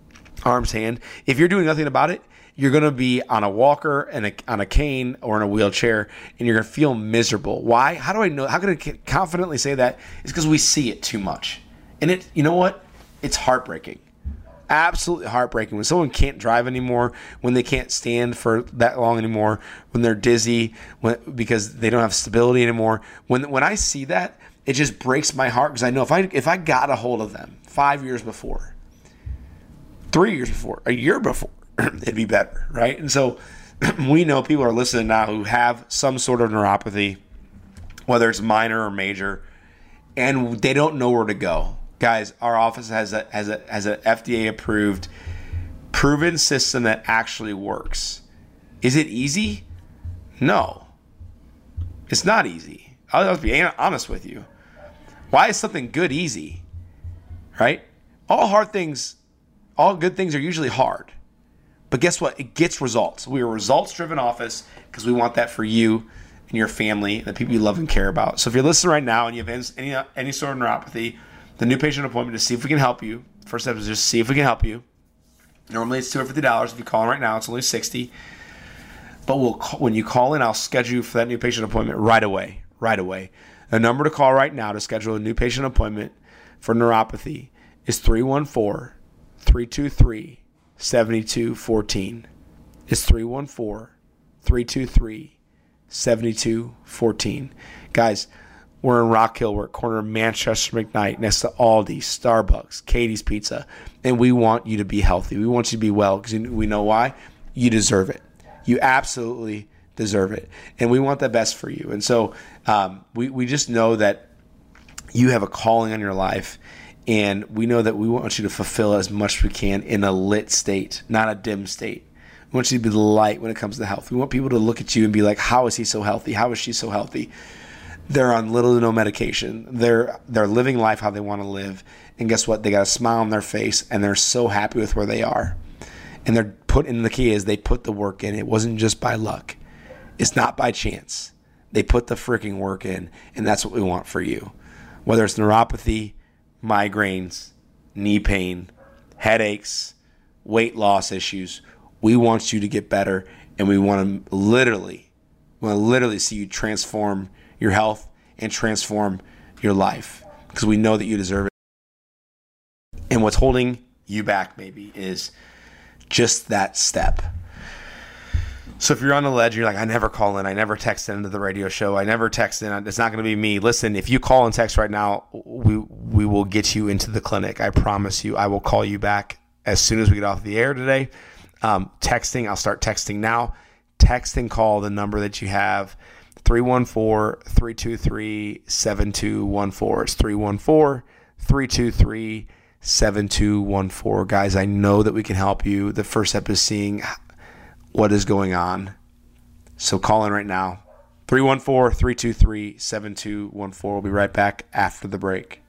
arms, hand, if you're doing nothing about it, you're going to be on a walker and a, on a cane or in a wheelchair, and you're going to feel miserable. Why? How do I know? How can I confidently say that? It's because we see it too much. And it, you know what? It's heartbreaking. Absolutely heartbreaking. When someone can't drive anymore, when they can't stand for that long anymore, when they're dizzy, when, because they don't have stability anymore. When when I see that, it just breaks my heart because I know if I if I got a hold of them five years before, three years before, a year before, it'd be better, right? And so we know people are listening now who have some sort of neuropathy, whether it's minor or major, and they don't know where to go. Guys, our office has a has a has an F D A approved, proven system that actually works. Is it easy? No. It's not easy. I'll just be honest with you. Why is something good easy? Right? All hard things, all good things are usually hard. But guess what? It gets results. We are a results-driven office because we want that for you and your family, the people you love and care about. So if you're listening right now and you have any any sort of neuropathy, the new patient appointment to see if we can help you. First step is just see if we can help you. Normally it's two hundred fifty dollars. If you call in right now, it's only sixty dollars. But we'll call, when you call in, I'll schedule you for that new patient appointment right away. Right away. The number to call right now to schedule a new patient appointment for neuropathy is three one four, three two three, seven two one four. It's three one four, three two three, seven two one four. Guys, we're in Rock Hill. We're at corner of Manchester McKnight next to Aldi, Starbucks, Katie's Pizza. And we want you to be healthy. We want you to be well because we know why. You deserve it. You absolutely deserve it. And we want the best for you. And so um, we, we just know that you have a calling on your life. And we know that we want you to fulfill as much as we can in a lit state, not a dim state. We want you to be the light when it comes to health. We want people to look at you and be like, how is he so healthy? How is she so healthy? They're on little to no medication. They're they're living life how they want to live. And guess what? They got a smile on their face, and they're so happy with where they are. And they're put in the key is they put the work in. It wasn't just by luck. It's not by chance. They put the freaking work in, and that's what we want for you. Whether it's neuropathy, migraines, knee pain, headaches, weight loss issues, we want you to get better, and we want to literally, we want to literally see you transform your health and transform your life because we know that you deserve it. And what's holding you back maybe is just that step. So if you're on the ledge, you're like, I never call in, I never text into the radio show, I never text in, it's not going to be me. Listen, if you call and text right now, we we will get you into the clinic. I promise you, I will call you back as soon as we get off the air today. Um, texting, I'll start texting now. Text and call the number that you have, three one four, three two three, seven two one four. It's three one four, three two three, seven two one four. Guys, I know that we can help you. The first step is seeing what is going on. So call in right now. three one four, three two three, seven two one four. We'll be right back after the break.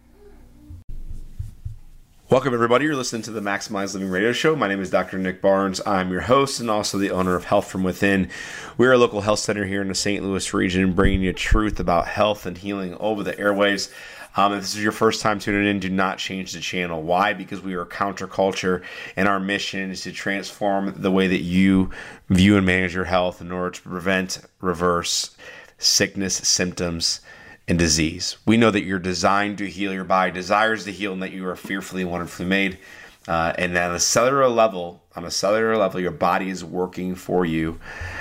Welcome, everybody. You're listening to the Maximize Living Radio Show. My name is Doctor Nick Barnes. I'm your host and also the owner of Health From Within. We're a local health center here in the Saint Louis region, bringing you truth about health and healing over the airwaves. Um, if this is your first time tuning in, do not change the channel. Why? Because we are counterculture, and our mission is to transform the way that you view and manage your health in order to prevent, reverse sickness, symptoms, and disease. We know that you're designed to heal, your body desires to heal, and that you are fearfully and wonderfully made. Uh, and at a cellular level, on a cellular level, your body is working for you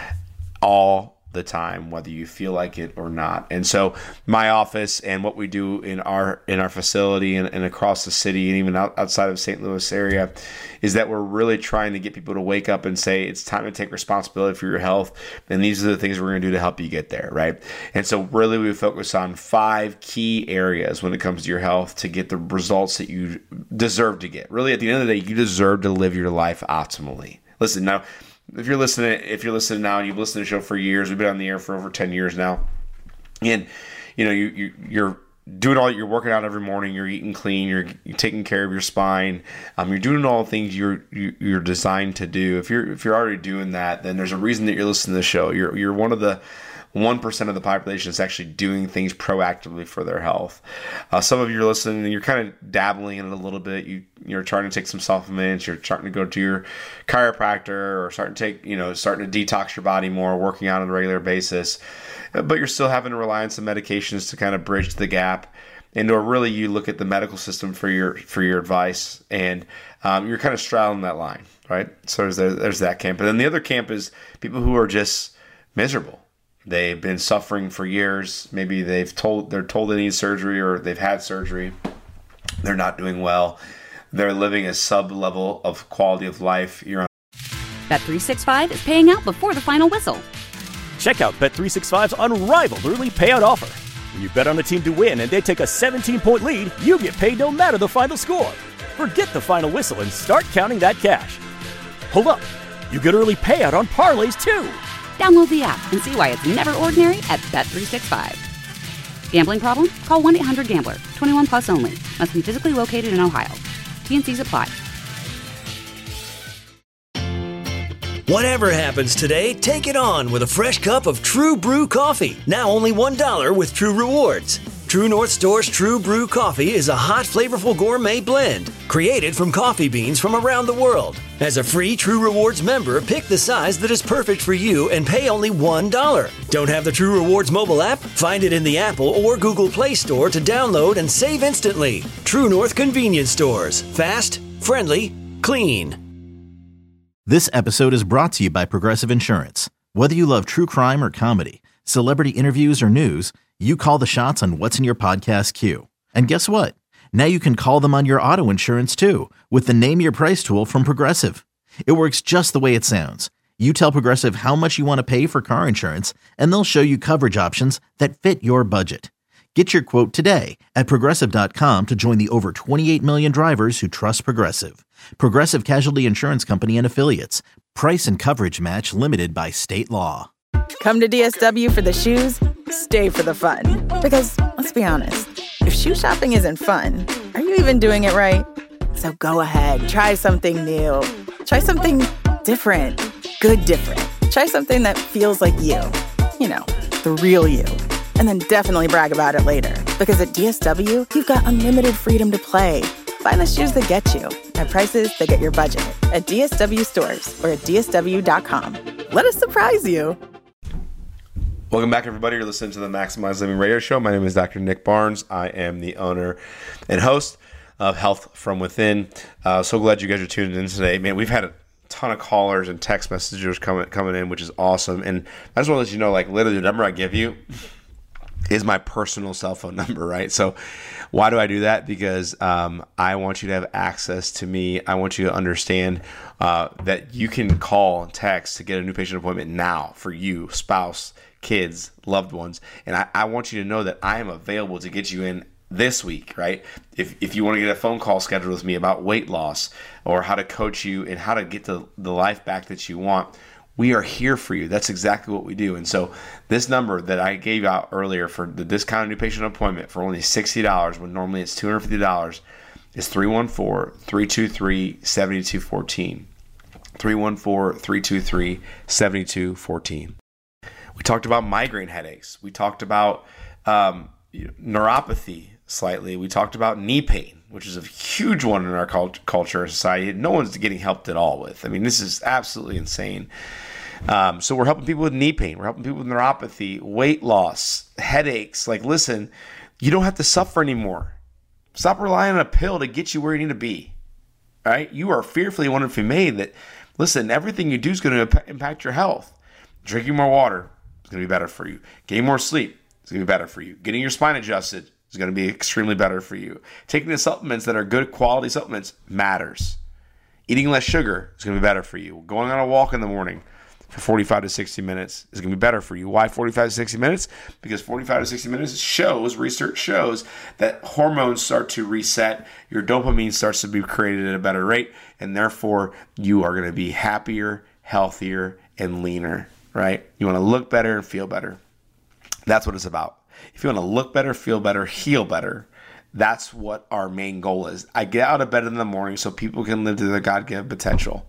all the time, whether you feel like it or not. And so my office and what we do in our in our facility and, and across the city and even out, outside of Saint Louis area is that we're really trying to get people to wake up and say it's time to take responsibility for your health, and these are the things we're going to do to help you get there, right? And so really we focus on five key areas when it comes to your health to get the results that you deserve to get. Really, at the end of the day, you deserve to live your life optimally. Listen, now If you're listening, if you're listening now, and you've listened to the show for years, we've been on the air for over ten years now, and you know you, you you're doing all, you're working out every morning, you're eating clean, you're, you're taking care of your spine, um, you're doing all the things you're you, you're designed to do. If you're if you're already doing that, then there's a reason that you're listening to the show. You're you're one of the one percent of the population is actually doing things proactively for their health. Uh, some of you are listening and you're kind of dabbling in it a little bit. You, you're trying to take some supplements. You're starting to go to your chiropractor or starting to take, you know, starting to detox your body more, working out on a regular basis. But you're still having to rely on some medications to kind of bridge the gap. And or really you look at the medical system for your for your advice, and um, you're kind of straddling that line, right? So there's, there's that camp. But then the other camp is people who are just miserable. They've been suffering for years. Maybe they've told they're told they need surgery or they've had surgery. They're not doing well. They're living a sub-level of quality of life. You're on. Bet three sixty-five is paying out before the final whistle. Check out Bet three sixty-five's unrivaled early payout offer. When you bet on a team to win and they take a seventeen-point lead, you get paid no matter the final score. Forget the final whistle and start counting that cash. Hold up. You get early payout on parlays, too. Download the app and see why it's never ordinary at Bet three sixty-five. Gambling problem? Call one eight hundred gambler. twenty-one plus only. Must be physically located in Ohio. T N Cs apply. Whatever happens today, take it on with a fresh cup of True Brew coffee. Now only one dollar with True Rewards. True North Store's True Brew coffee is a hot, flavorful gourmet blend created from coffee beans from around the world. As a free True Rewards member, pick the size that is perfect for you and pay only one dollar. Don't have the True Rewards mobile app? Find it in the Apple or Google Play Store to download and save instantly. True North Convenience Stores. Fast, friendly, clean. This episode is brought to you by Progressive Insurance. Whether you love true crime or comedy, celebrity interviews or news, you call the shots on what's in your podcast queue. And guess what? Now you can call them on your auto insurance too with the Name Your Price tool from Progressive. It works just the way it sounds. You tell Progressive how much you want to pay for car insurance, and they'll show you coverage options that fit your budget. Get your quote today at Progressive dot com to join the over twenty-eight million drivers who trust Progressive. Progressive Casualty Insurance Company and Affiliates. Price and coverage match limited by state law. Come to D S W for the shoes, stay for the fun. Because, let's be honest, if shoe shopping isn't fun, are you even doing it right? So go ahead, try something new. Try something different. Good different. Try something that feels like you. You know, the real you. And then definitely brag about it later. Because at D S W, you've got unlimited freedom to play. Find the shoes that get you at prices that get your budget at D S W stores or at D S W dot com. Let us surprise you. Welcome back, everybody. You're listening to the Maximize Living Radio Show. My name is Doctor Nick Barnes. I am the owner and host of Health From Within. Uh, so glad you guys are tuning in today. Man, we've had a ton of callers and text messages coming coming in, which is awesome. And I just want to let you know, like, literally the number I give you is my personal cell phone number, right? So why do I do that? Because um, I want you to have access to me. I want you to understand uh, that you can call and text to get a new patient appointment now for you, spouse, kids, loved ones. And I, I want you to know that I am available to get you in this week, right? If if you want to get a phone call scheduled with me about weight loss or how to coach you and how to get the, the life back that you want, we are here for you. That's exactly what we do. And so this number that I gave out earlier for the discounted new patient appointment for only sixty dollars when normally it's two hundred fifty dollars is three one four, three two three, seven two one four. three one four, three two three, seven two one four. We talked about migraine headaches. We talked about um, neuropathy slightly. We talked about knee pain, which is a huge one in our cult- culture and society. No one's getting helped at all with. I mean, this is absolutely insane. Um, so we're helping people with knee pain. We're helping people with neuropathy, weight loss, headaches. Like, listen, you don't have to suffer anymore. Stop relying on a pill to get you where you need to be. All right? You are fearfully and wonderfully made that, listen, everything you do is going to impact your health. Drinking more water is going to be better for you. Getting more sleep is going to be better for you. Getting your spine adjusted is going to be extremely better for you. Taking the supplements that are good quality supplements matters. Eating less sugar is going to be better for you. Going on a walk in the morning for forty-five to sixty minutes is going to be better for you. Why forty-five to sixty minutes? Because forty-five to sixty minutes shows, research shows that hormones start to reset. Your dopamine starts to be created at a better rate, and therefore you are going to be happier, healthier, and leaner, right? You want to look better and feel better. That's what it's about. If you want to look better, feel better, heal better, that's what our main goal is. I get out of bed in the morning so people can live to their God-given potential.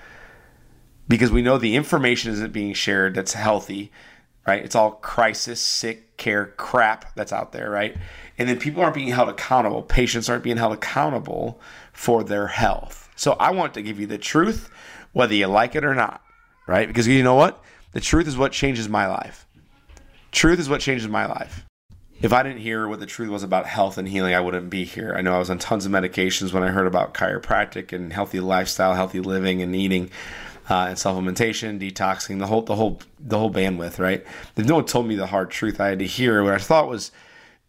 Because we know the information isn't being shared that's healthy, right? It's all crisis, sick care crap that's out there, right? And then people aren't being held accountable. Patients aren't being held accountable for their health. So I want to give you the truth, whether you like it or not, right? Because you know what? The truth is what changes my life. Truth is what changes my life. If I didn't hear what the truth was about health and healing, I wouldn't be here. I know I was on tons of medications when I heard about chiropractic and healthy lifestyle, healthy living and eating, uh, and supplementation, detoxing, the whole, the whole, the whole bandwidth, right? If no one told me the hard truth, I had to hear what I thought was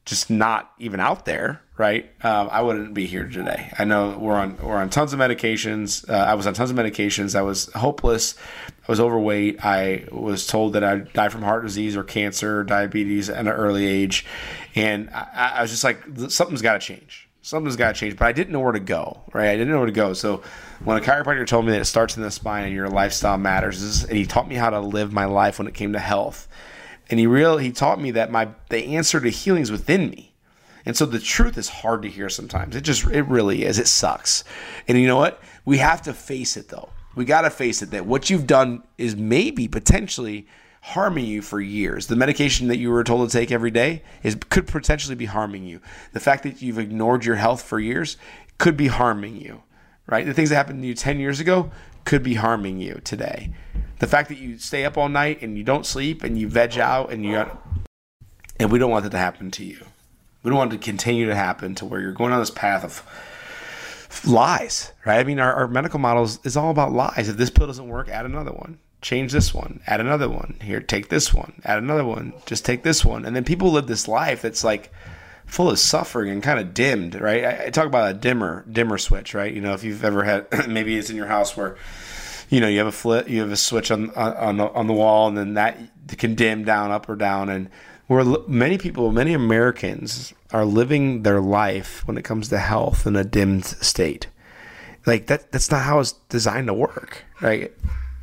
just not even out there, right? Um, I wouldn't be here today. I know we're on we're on tons of medications. Uh, I was on tons of medications. I was hopeless. I was overweight. I was told that I'd die from heart disease or cancer, or diabetes at an early age, and I, I was just like, something's got to change. Something's got to change. But I didn't know where to go, right? I didn't know where to go. So when a chiropractor told me that it starts in the spine and your lifestyle matters, and he taught me how to live my life when it came to health. And he real he taught me that my the answer to healing is within me. And so the truth is hard to hear sometimes. It just it really is. It sucks. And you know what? We have to face it though. We got to face it that what you've done is maybe potentially harming you for years. The medication that you were told to take every day is could potentially be harming you. The fact that you've ignored your health for years could be harming you, right? The things that happened to you ten years ago could be harming you today. The fact that you stay up all night and you don't sleep and you veg out and you got, and we don't want that to happen to you. We don't want it to continue to happen to where you're going on this path of lies, right? I mean, our, our medical model is, is all about lies. If this pill doesn't work, add another one. Change this one, add another one. Here, take this one, add another one. Just take this one. And then people live this life that's like full of suffering and kind of dimmed, right? I, I talk about a dimmer, dimmer switch, right? You know, if you've ever had, maybe it's in your house where, you know, you have a flip, you have a switch on on the, on the wall, and then that can dim down, up or down. And where many people, many Americans are living their life when it comes to health in a dimmed state. Like that, that's not how it's designed to work, right?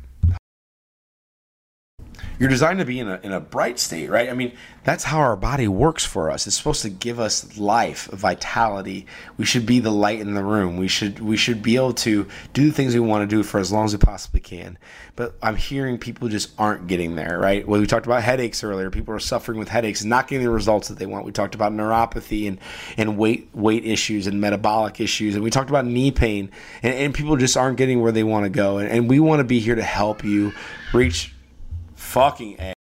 You're designed to be in a in a bright state, right? I mean, that's how our body works for us. It's supposed to give us life, vitality. We should be the light in the room. We should we should be able to do the things we want to do for as long as we possibly can. But I'm hearing people just aren't getting there, right? Well, we talked about headaches earlier. People are suffering with headaches and not getting the results that they want. We talked about neuropathy and, and weight weight issues and metabolic issues. And we talked about knee pain. And, and people just aren't getting where they want to go. And, and we want to be here to help you reach fucking A.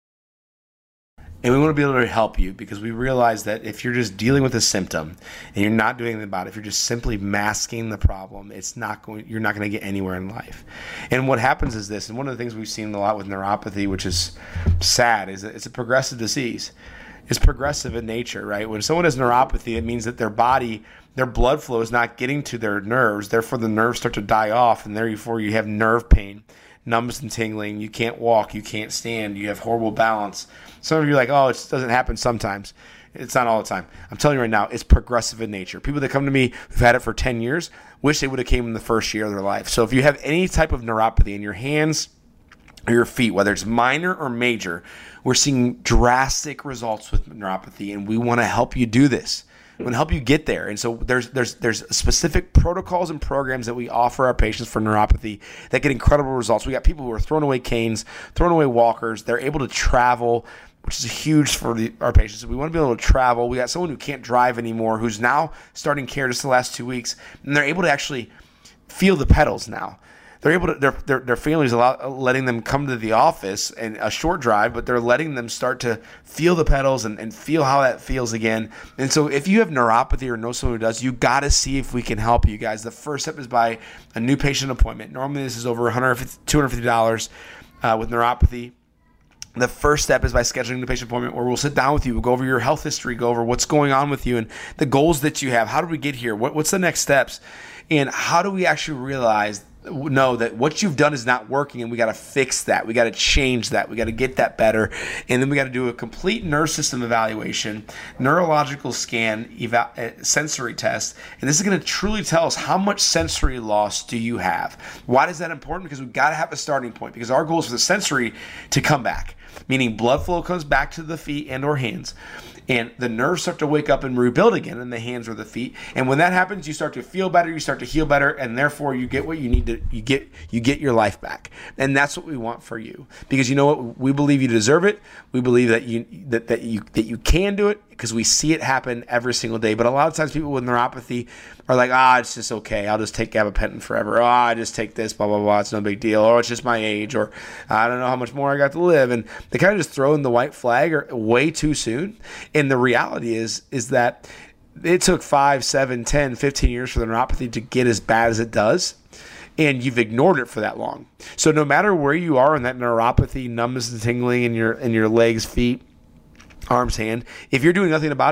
And we want to be able to help you because we realize that if you're just dealing with a symptom and you're not doing anything about it, if you're just simply masking the problem, it's not going, you're not going to get anywhere in life. And what happens is this, and one of the things we've seen a lot with neuropathy, which is sad, is that it's a progressive disease. It's progressive in nature, right? When someone has neuropathy, it means that their body, their blood flow is not getting to their nerves. Therefore, the nerves start to die off, and therefore you have nerve pain, numbness and tingling. You can't walk. You can't stand. You have horrible balance. Some of you are like, oh, it doesn't happen sometimes. It's not all the time. I'm telling you right now, it's progressive in nature. People that come to me who've had it for ten years wish they would have came in the first year of their life. So if you have any type of neuropathy in your hands or your feet, whether it's minor or major, we're seeing drastic results with neuropathy, and we want to help you do this. We want to help you get there. And so there's there's there's specific protocols and programs that we offer our patients for neuropathy that get incredible results. We got people who are throwing away canes, throwing away walkers. They're able to travel, which is huge for the, our patients. We want to be able to travel. We got someone who can't drive anymore who's now starting care just the last two weeks, and they're able to actually feel the pedals now. They're able to, their, their, their families allow, letting them come to the office and a short drive, but they're letting them start to feel the pedals and, and feel how that feels again. And so if you have neuropathy or know someone who does, you got to see if we can help you guys. The first step is by a new patient appointment. Normally this is over one hundred fifty dollars, two hundred fifty dollars uh, with neuropathy. The first step is by scheduling the patient appointment where we'll sit down with you. We'll go over your health history, go over what's going on with you and the goals that you have. How did we get here? What, what's the next steps? And how do we actually realize know that what you've done is not working, and we got to fix that. We got to change that. We got to get that better. And then we got to do a complete nerve system evaluation, neurological scan, eva- sensory test. And this is going to truly tell us how much sensory loss do you have. Why is that important? Because we've got to have a starting point, because our goal is for the sensory to come back, meaning blood flow comes back to the feet and or hands. And the nerves start to wake up and rebuild again in the hands or the feet. And when that happens, you start to feel better, you start to heal better, and therefore you get what you need to, you get you get your life back. And that's what we want for you. Because you know what? We believe you deserve it. We believe that you that, that you that you can do it, because we see it happen every single day. But a lot of times people with neuropathy are like, ah, it's just okay. I'll just take gabapentin forever. Oh, I just take this, blah, blah, blah. It's no big deal. Or it's just my age. Or I don't know how much more I got to live. And they kind of just throw in the white flag or way too soon. And the reality is, is that it took five, seven, ten, fifteen years for the neuropathy to get as bad as it does. And you've ignored it for that long. So no matter where you are in that neuropathy, numbness and tingling in your in your legs, feet, arms, hand, if you're doing nothing about it,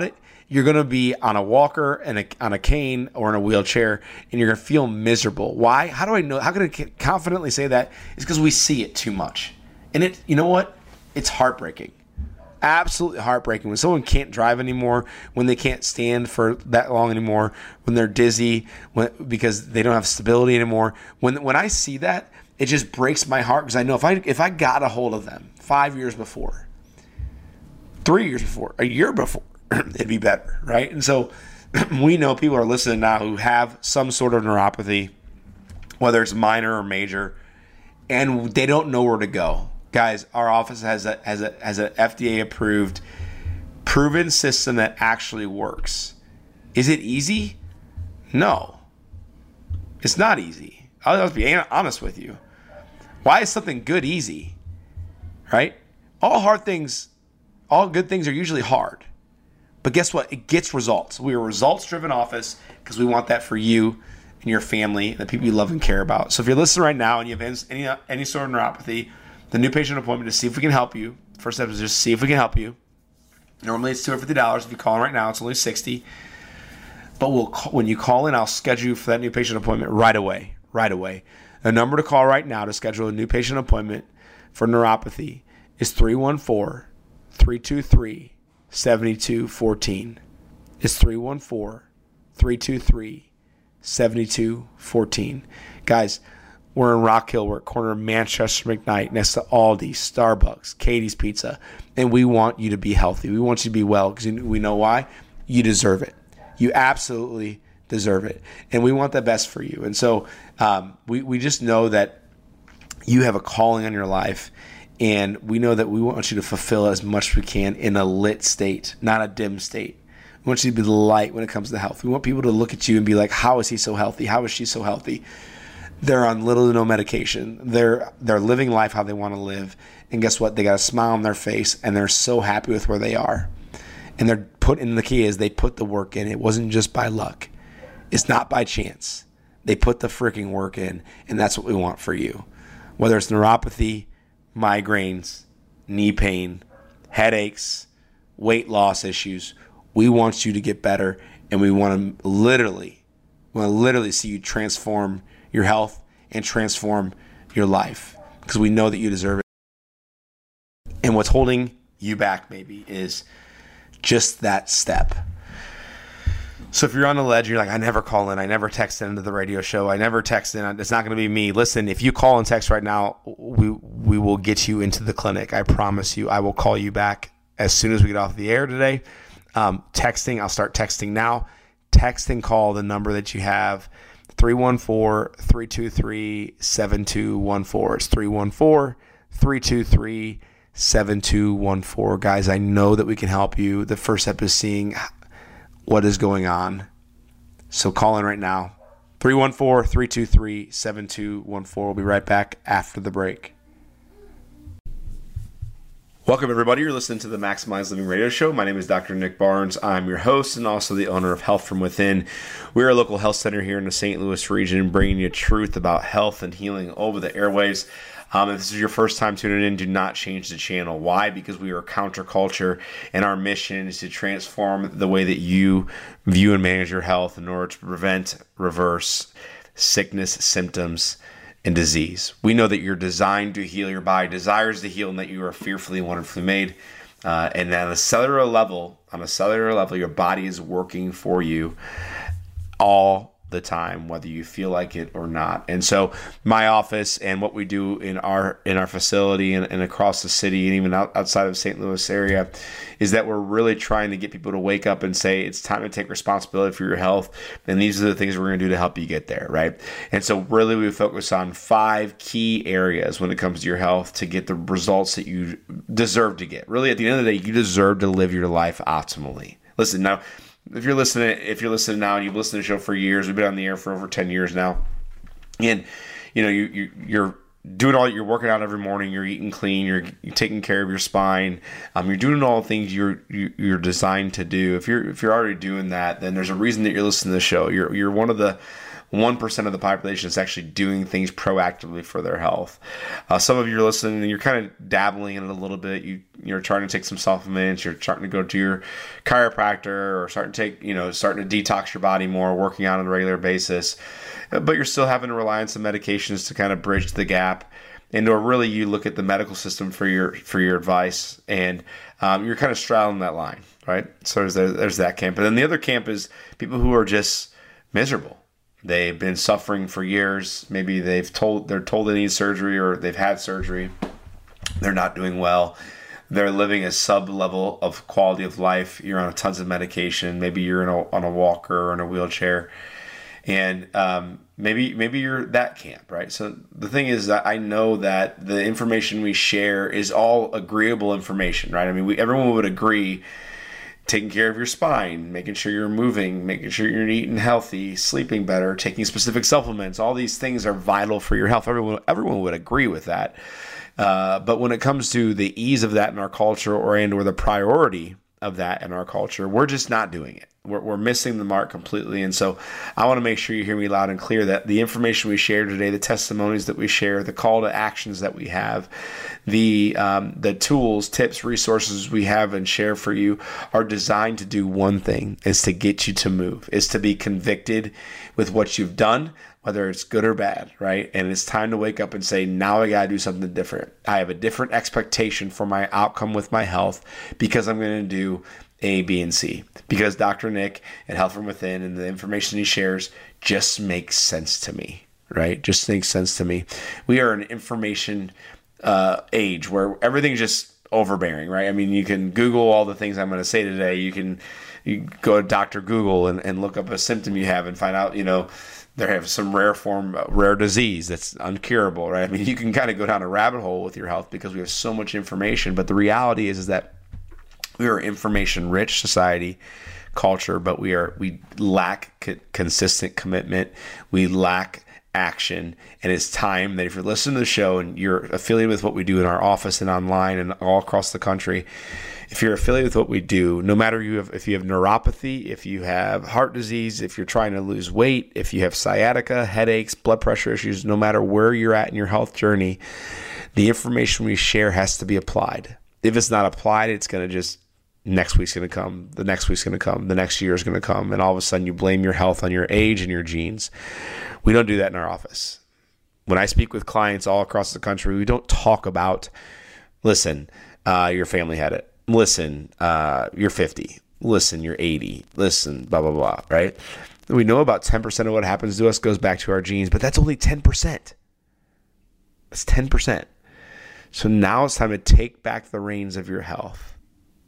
you're going to be on a walker and a, on a cane or in a wheelchair, and you're going to feel miserable. Why? How do I know? How can I confidently say that? It's because we see it too much. And it, you know what? It's heartbreaking. Absolutely heartbreaking. When someone can't drive anymore, when they can't stand for that long anymore, when they're dizzy, when, because they don't have stability anymore. When when I see that, it just breaks my heart, because I know if I if I got a hold of them five years before, three years before, a year before, it'd be better, right? And so we know people are listening now who have some sort of neuropathy, whether it's minor or major, and they don't know where to go. Guys, our office has a has a has an F D A approved, proven system that actually works. Is it easy? No, it's not easy. I'll just be honest with you. Why is something good easy? Right? All hard things, all good things are usually hard. But guess what? It gets results. We're a results-driven office because we want that for you and your family and the people you love and care about. So if you're listening right now and you have any any sort of neuropathy, the new patient appointment is to see if we can help you. First step is just see if we can help you. Normally it's two hundred fifty dollars. If you call in right now, it's only sixty dollars. But we'll call, when you call in, I'll schedule you for that new patient appointment right away. Right away. The number to call right now to schedule a new patient appointment for neuropathy is three one four, three two three, seven two one four. It's three one four, three two three, seven two one four. Guys, we're in Rock Hill. We're at corner of Manchester McKnight next to Aldi, Starbucks, Katie's Pizza. And we want you to be healthy. We want you to be well because we know why. You deserve it. You absolutely deserve it. And we want the best for you. And so um, we, we just know that you have a calling on your life. And we know that we want you to fulfill as much as we can in a lit state, not a dim state. We want you to be the light when it comes to health. We want people to look at you and be like, how is he so healthy? How is she so healthy? They're on little to no medication. They're they're living life how they want to live. And guess what? They got a smile on their face, and they're so happy with where they are. And they're put in the key is they put the work in. It wasn't just by luck. It's not by chance. They put the freaking work in, and that's what we want for you. Whether it's neuropathy, migraines, knee pain, headaches, weight loss issues, we want you to get better, and we want to literally, we want to literally see you transform your health and transform your life because we know that you deserve it. And what's holding you back maybe is just that step. So if you're on the ledge, you're like, I never call in, I never text into the radio show, I never text in, it's not going to be me. Listen, if you call and text right now, we we will get you into the clinic. I promise you. I will call you back as soon as we get off the air today. Um, texting, I'll start texting now. Text and call the number that you have, three one four, three two three, seven two one four. It's three one four, three two three, seven two one four. Guys, I know that we can help you. The first step is seeing what is going on. So call in right now. three one four, three two three, seven two one four. We'll be right back after the break. Welcome, everybody. You're listening to the Maximize Living Radio Show. My name is Doctor Nick Barnes. I'm your host and also the owner of Health From Within. We're a local health center here in the Saint Louis region, bringing you truth about health and healing over the airwaves. Um, if this is your first time tuning in, do not change the channel. Why? Because we are counterculture, and our mission is to transform the way that you view and manage your health in order to prevent, reverse sickness, symptoms, and disease. We know that you're designed to heal, your body desires to heal, and that you are fearfully and wonderfully made. Uh, and at a cellular level, on a cellular level, your body is working for you all the time, whether you feel like it or not. And so my office and what we do in our in our facility and, and across the city and even out, outside of Saint Louis area is that we're really trying to get people to wake up and say it's time to take responsibility for your health, and these are the things we're going to do to help you get there, right? And so really we focus on five key areas when it comes to your health to get the results that you deserve to get. Really, at the end of the day, you deserve to live your life optimally. Listen, now, If you're listening, if you're listening now, and you've listened to the show for years, we've been on the air for over ten years now, and you know you, you you're doing all, you're working out every morning, you're eating clean, you're, you're taking care of your spine, um, you're doing all the things you're you, you're designed to do. If you're if you're already doing that, then there's a reason that you're listening to the show. You're you're one of the one percent of the population is actually doing things proactively for their health. Uh, some of you are listening and you're kind of dabbling in it a little bit. You, you're trying to take some supplements. You're starting to go to your chiropractor or starting to take, you know, starting to detox your body more, working out on a regular basis. But you're still having to rely on some medications to kind of bridge the gap. And or really you look at the medical system for your for your advice, and um, you're kind of straddling that line, right? So there's, there's that camp. And then the other camp is people who are just miserable. They've been suffering for years. Maybe they've told they're told they need surgery or they've had surgery. They're not doing well. They're living a sub-level of quality of life. You're on tons of medication. Maybe you're in a, on a walker or in a wheelchair. And um, maybe maybe you're that camp, right? So the thing is that I know that the information we share is all agreeable information, right? I mean, we, everyone would agree taking care of your spine, making sure you're moving, making sure you're eating healthy, sleeping better, taking specific supplements. All these things are vital for your health. Everyone, everyone would agree with that. Uh, but when it comes to the ease of that in our culture or and or the priority of that in our culture, we're just not doing it. We're, we're missing the mark completely. And so I want to make sure you hear me loud and clear that the information we share today, the testimonies that we share, the call to actions that we have, the um, the tools, tips, resources we have and share for you are designed to do one thing, is to get you to move, is to be convicted with what you've done, whether it's good or bad, right? And it's time to wake up and say, now I got to do something different. I have a different expectation for my outcome with my health because I'm going to do A, B, and C. Because Doctor Nick and Health From Within and the information he shares just makes sense to me, right? Just makes sense to me. We are an information uh, age where everything's just overbearing, right? I mean, you can Google all the things I'm going to say today. You can you go to Doctor Google and, and look up a symptom you have and find out, you know, they have some rare form, rare disease that's uncurable, right? I mean, you can kind of go down a rabbit hole with your health because we have so much information. But the reality is, is that we are an information-rich society, culture, but we are we lack co- consistent commitment. We lack action, and it's time that if you're listening to the show and you're affiliated with what we do in our office and online and all across the country, if you're affiliated with what we do, no matter you have, if you have neuropathy, if you have heart disease, if you're trying to lose weight, if you have sciatica, headaches, blood pressure issues, no matter where you're at in your health journey, the information we share has to be applied. If it's not applied, it's going to just, next week's going to come, the next week's going to come, the next year is going to come, and all of a sudden you blame your health on your age and your genes. We don't do that in our office. When I speak with clients all across the country, we don't talk about, listen, uh, your family had it. Listen, uh, you're fifty. Listen, you're eighty. Listen, blah, blah, blah, right? We know about ten percent of what happens to us goes back to our genes, but that's only ten percent. That's ten percent. So now it's time to take back the reins of your health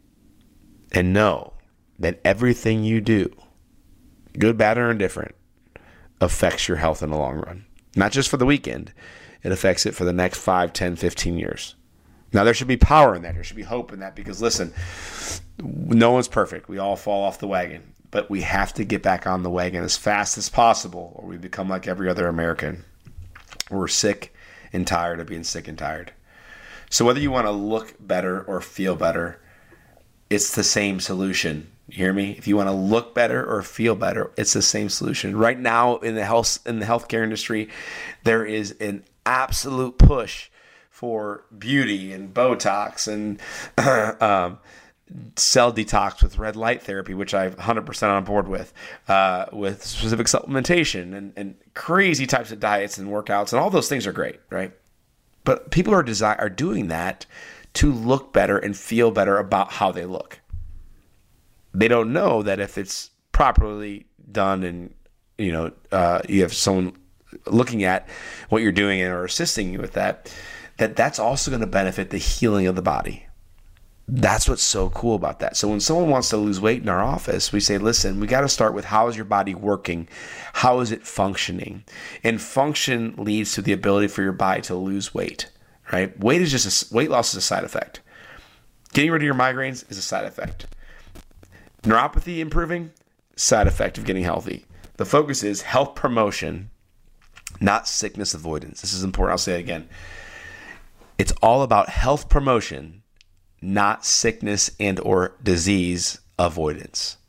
and know that everything you do, good, bad, or indifferent, affects your health in the long run. Not just for the weekend. It affects it for the next five, ten, fifteen years. Now, there should be power in that. There should be hope in that because, listen, no one's perfect. We all fall off the wagon. But we have to get back on the wagon as fast as possible or we become like every other American. We're sick and tired of being sick and tired. So whether you want to look better or feel better, it's the same solution. You hear me? If you want to look better or feel better, it's the same solution. Right now in the health in the healthcare industry, there is an absolute push for beauty and Botox and um, cell detox with red light therapy, which I'm one hundred percent on board with, uh, with specific supplementation and, and crazy types of diets and workouts, and all those things are great, right? But people are desi- are doing that to look better and feel better about how they look. They don't know that if it's properly done and, you know, uh, you have someone looking at what you're doing or assisting you with that, that that's also going to benefit the healing of the body. That's what's so cool about that. So when someone wants to lose weight in our office, we say, listen, we got to start with how is your body working? How is it functioning? And function leads to the ability for your body to lose weight, right? Weight is just a, weight loss is a side effect. Getting rid of your migraines is a side effect. Neuropathy improving, side effect of getting healthy. The focus is health promotion, not sickness avoidance. This is important. I'll say it again. It's all about health promotion, not sickness and or disease avoidance.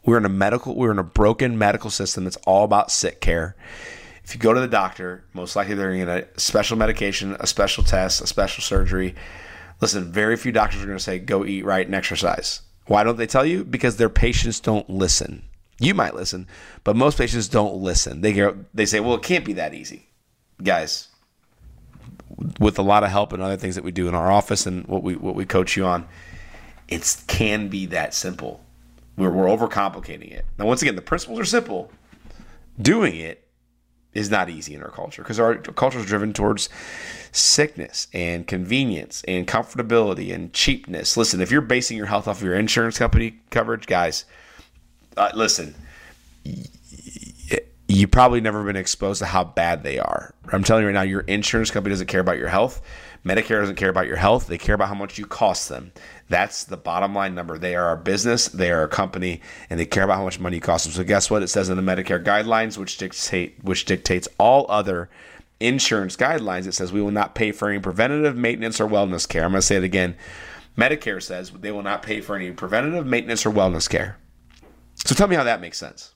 We're in a medical, we're in a broken medical system that's all about sick care. If you go to the doctor, most likely they're going to get a special medication, a special test, a special surgery. Listen, very few doctors are going to say, go eat right and exercise. Why don't they tell you? Because their patients don't listen. You might listen, but most patients don't listen. They go, they say, well, it can't be that easy. Guys, with a lot of help and other things that we do in our office and what we what we coach you on, it can be that simple. We're, we're overcomplicating it. Now, once again, the principles are simple. Doing it is not easy in our culture because our culture is driven towards sickness and convenience and comfortability and cheapness. Listen, if you're basing your health off of your insurance company coverage, guys, uh, listen, you've probably never been exposed to how bad they are. I'm telling you right now, your insurance company doesn't care about your health. Medicare doesn't care about your health. They care about how much you cost them. That's the bottom line number. They are a business, they are a company, and they care about how much money you cost them. So guess what? It says in the Medicare guidelines, which dictate which dictates all other insurance guidelines, it says we will not pay for any preventative maintenance or wellness care. I'm going to say it again. Medicare says they will not pay for any preventative maintenance or wellness care. So tell me how that makes sense.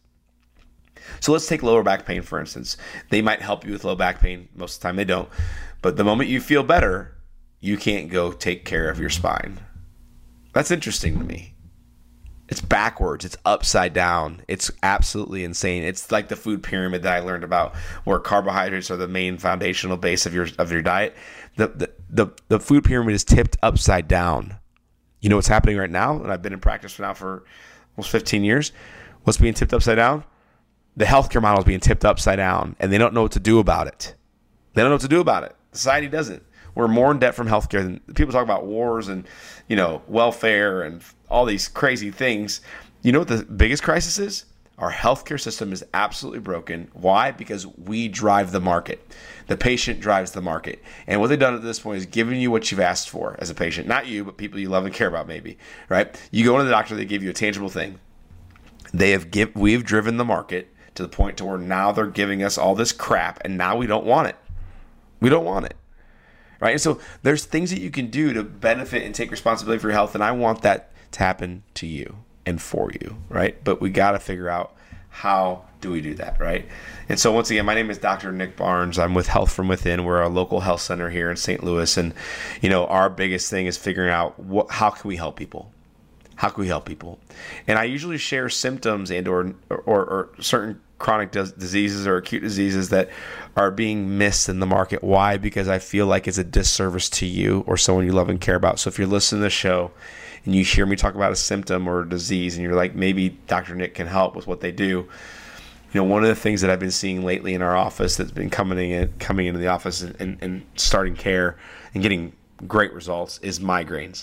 So let's take lower back pain, for instance. They might help you with low back pain. Most of the time they don't. But the moment you feel better, you can't go take care of your spine. That's interesting to me. It's backwards. It's upside down. It's absolutely insane. It's like the food pyramid that I learned about, where carbohydrates are the main foundational base of your of your diet. The the the, the food pyramid is tipped upside down. You know what's happening right now? And I've been in practice for now for almost fifteen years. What's being tipped upside down? The healthcare model is being tipped upside down, and they don't know what to do about it. They don't know what to do about it. Society doesn't. We're more in debt from healthcare than people talk about wars and, you know, welfare and all these crazy things. You know what the biggest crisis is? Our healthcare system is absolutely broken. Why? Because we drive the market. The patient drives the market. And what they've done at this point is giving you what you've asked for as a patient. Not you, but people you love and care about maybe, right? You go to the doctor, they give you a tangible thing. They have give, we've driven the market to the point to where now they're giving us all this crap, and now we don't want it. We don't want it. Right? And so there's things that you can do to benefit and take responsibility for your health, and I want that to happen to you and for you, right? But we got to figure out, how do we do that, right? And so once again, my name is Doctor Nick Barnes. I'm with Health From Within. We're a local health center here in Saint Louis, and you know, our biggest thing is figuring out what, how can we help people? How can we help people? And I usually share symptoms and or or, or certain chronic diseases or acute diseases that are being missed in the market. Why? Because I feel like it's a disservice to you or someone you love and care about. So if you're listening to the show and you hear me talk about a symptom or a disease and you're like, maybe Doctor Nick can help with what they do. You know, one of the things that I've been seeing lately in our office that's been coming in, coming into the office and, and, and starting care and getting great results is migraines.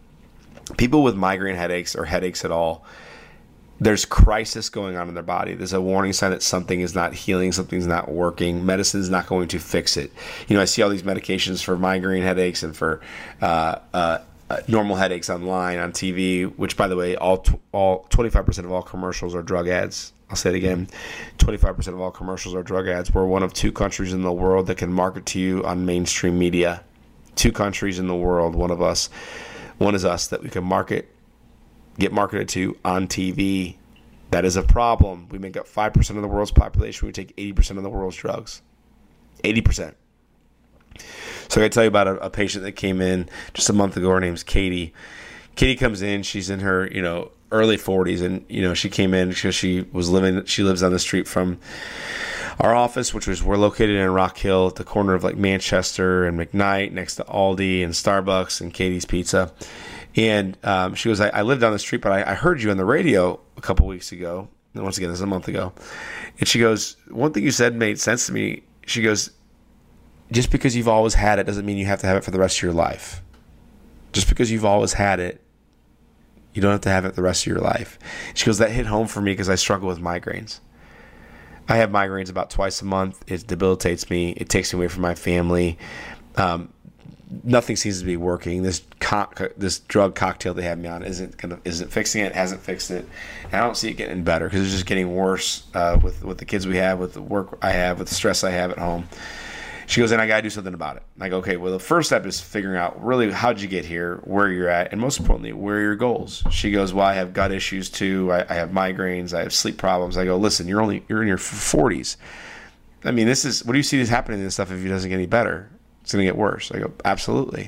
People with migraine headaches or headaches at all, there's crisis going on in their body. There's a warning sign that something is not healing, something's not working. Medicine is not going to fix it. You know, I see all these medications for migraine headaches and for uh, uh, uh, normal headaches online, on T V, which, by the way, all t- all twenty-five percent of all commercials are drug ads. I'll say it again. twenty-five percent of all commercials are drug ads. We're one of two countries in the world that can market to you on mainstream media. Two countries in the world, one of us. One is us, that we can market get marketed to on T V. That is a problem. We make up five percent of the world's population. We take eighty percent of the world's drugs. eighty percent. So I got to tell you about a, a patient that came in just a month ago. Her name's Katie. Katie comes in. She's in her, you know, early forties, and you know, she came in because she was living. She lives on the street from our office, which was we're located in Rock Hill at the corner of like Manchester and McKnight, next to Aldi and Starbucks and Katie's Pizza. And um, she goes, I, I live down the street, but I, I heard you on the radio a couple weeks ago. And once again, this is a month ago. And she goes, one thing you said made sense to me. She goes, just because you've always had it doesn't mean you have to have it for the rest of your life. Just because you've always had it, you don't have to have it the rest of your life. She goes, that hit home for me because I struggle with migraines. I have migraines about twice a month. It debilitates me. It takes me away from my family. Um, nothing seems to be working. This co- this drug cocktail they have me on isn't gonna isn't fixing it. Hasn't fixed it. And I don't see it getting better because it's just getting worse uh, with with the kids we have, with the work I have, with the stress I have at home. She goes, and I got to do something about it. I go, okay, well, the first step is figuring out really how'd you get here, where you're at, and most importantly, where are your goals? She goes, well, I have gut issues too. I, I have migraines. I have sleep problems. I go, listen, you're only, you're in your forties. I mean, this is, what do you see this happening to this stuff if it doesn't get any better? It's going to get worse. I go, absolutely.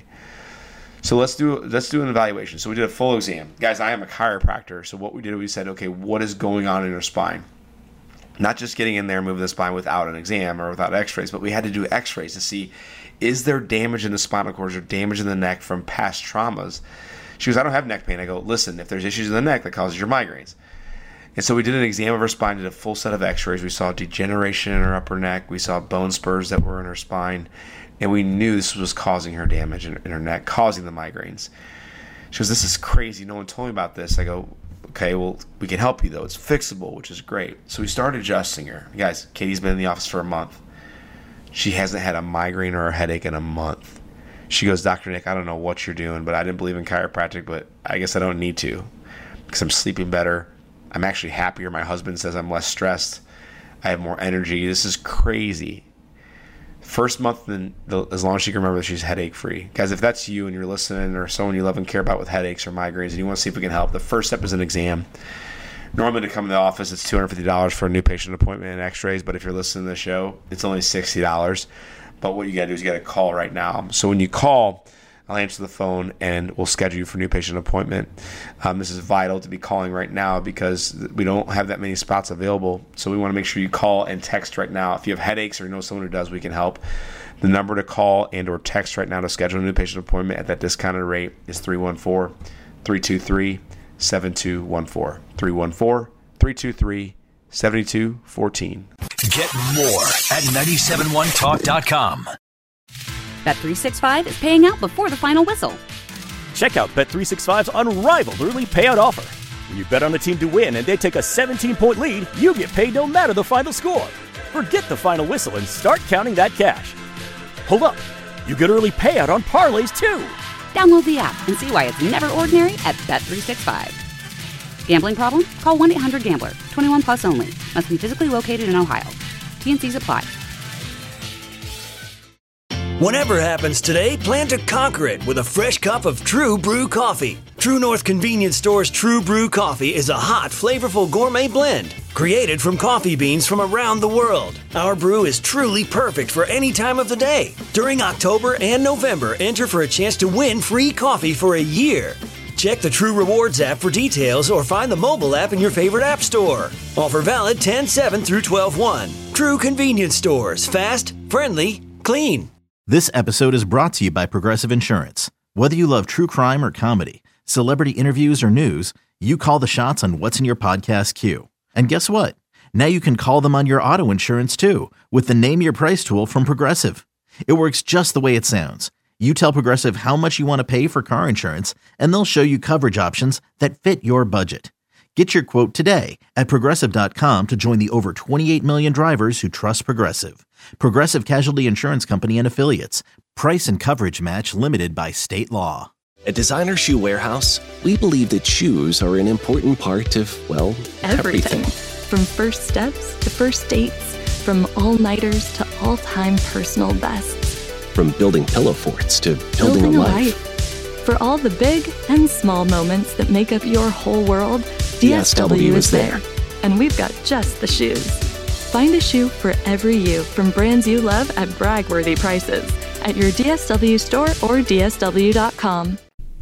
So let's do, let's do an evaluation. So we did a full exam. Guys, I am a chiropractor. So what we did, we said, okay, what is going on in your spine? Not just getting in there and moving the spine without an exam or without x-rays, but we had to do x-rays to see, is there damage in the spinal cord or damage in the neck from past traumas? She goes, I don't have neck pain. I go, listen, if there's issues in the neck that causes your migraines. And so we did an exam of her spine, did a full set of x-rays. We saw degeneration in her upper neck. We saw bone spurs that were in her spine. And we knew this was causing her damage in, in her neck, causing the migraines. She goes, this is crazy. No one told me about this. I go, okay, well, we can help you, though. It's fixable, which is great. So we started adjusting her. Guys, Katie's been in the office for a month. She hasn't had a migraine or a headache in a month. She goes, Doctor Nick, I don't know what you're doing, but I didn't believe in chiropractic, but I guess I don't need to because I'm sleeping better. I'm actually happier. My husband says I'm less stressed. I have more energy. This is crazy. First month, then, as long as she can remember that she's headache-free. Guys, if that's you and you're listening or someone you love and care about with headaches or migraines and you want to see if we can help, the first step is an exam. Normally to come to the office, it's two hundred fifty dollars for a new patient appointment and x-rays, but if you're listening to the show, it's only sixty dollars. But what you got to do is you got to call right now. So when you call, I'll answer the phone and we'll schedule you for a new patient appointment. Um, this is vital to be calling right now because we don't have that many spots available. So we want to make sure you call and text right now. If you have headaches or you know someone who does, we can help. The number to call and or text right now to schedule a new patient appointment at that discounted rate is three one four, three two three, seven two one four. three one four, three two three, seven two one four. Get more at nine seven one talk dot com. Bet three sixty-five is paying out before the final whistle. Check out Bet three sixty-five's unrivaled early payout offer. When you bet on a team to win and they take a seventeen-point lead, you get paid no matter the final score. Forget the final whistle and start counting that cash. Hold up. You get early payout on parlays, too. Download the app and see why it's never ordinary at Bet three sixty-five. Gambling problem? Call one eight hundred gambler. twenty-one plus only. Must be physically located in Ohio. T N Cs apply. Whatever happens today, plan to conquer it with a fresh cup of True Brew coffee. True North Convenience Store's True Brew coffee is a hot, flavorful gourmet blend created from coffee beans from around the world. Our brew is truly perfect for any time of the day. During October and November, enter for a chance to win free coffee for a year. Check the True Rewards app for details or find the mobile app in your favorite app store. Offer valid ten seven through twelve one. True Convenience Stores. Fast, friendly, clean. This episode is brought to you by Progressive Insurance. Whether you love true crime or comedy, celebrity interviews or news, you call the shots on what's in your podcast queue. And guess what? Now you can call them on your auto insurance too with the Name Your Price tool from Progressive. It works just the way it sounds. You tell Progressive how much you want to pay for car insurance, and they'll show you coverage options that fit your budget. Get your quote today at Progressive dot com to join the over twenty-eight million drivers who trust Progressive. Progressive Casualty Insurance Company and Affiliates. Price and coverage match limited by state law. At Designer Shoe Warehouse, we believe that shoes are an important part of, well, everything. everything. From first steps to first dates, from all-nighters to all-time personal bests. From building pillow forts to building, building a a life. life. For all the big and small moments that make up your whole world, D S W is there. And we've got just the shoes. Find a shoe for every you from brands you love at brag-worthy prices at your D S W store or D S W dot com.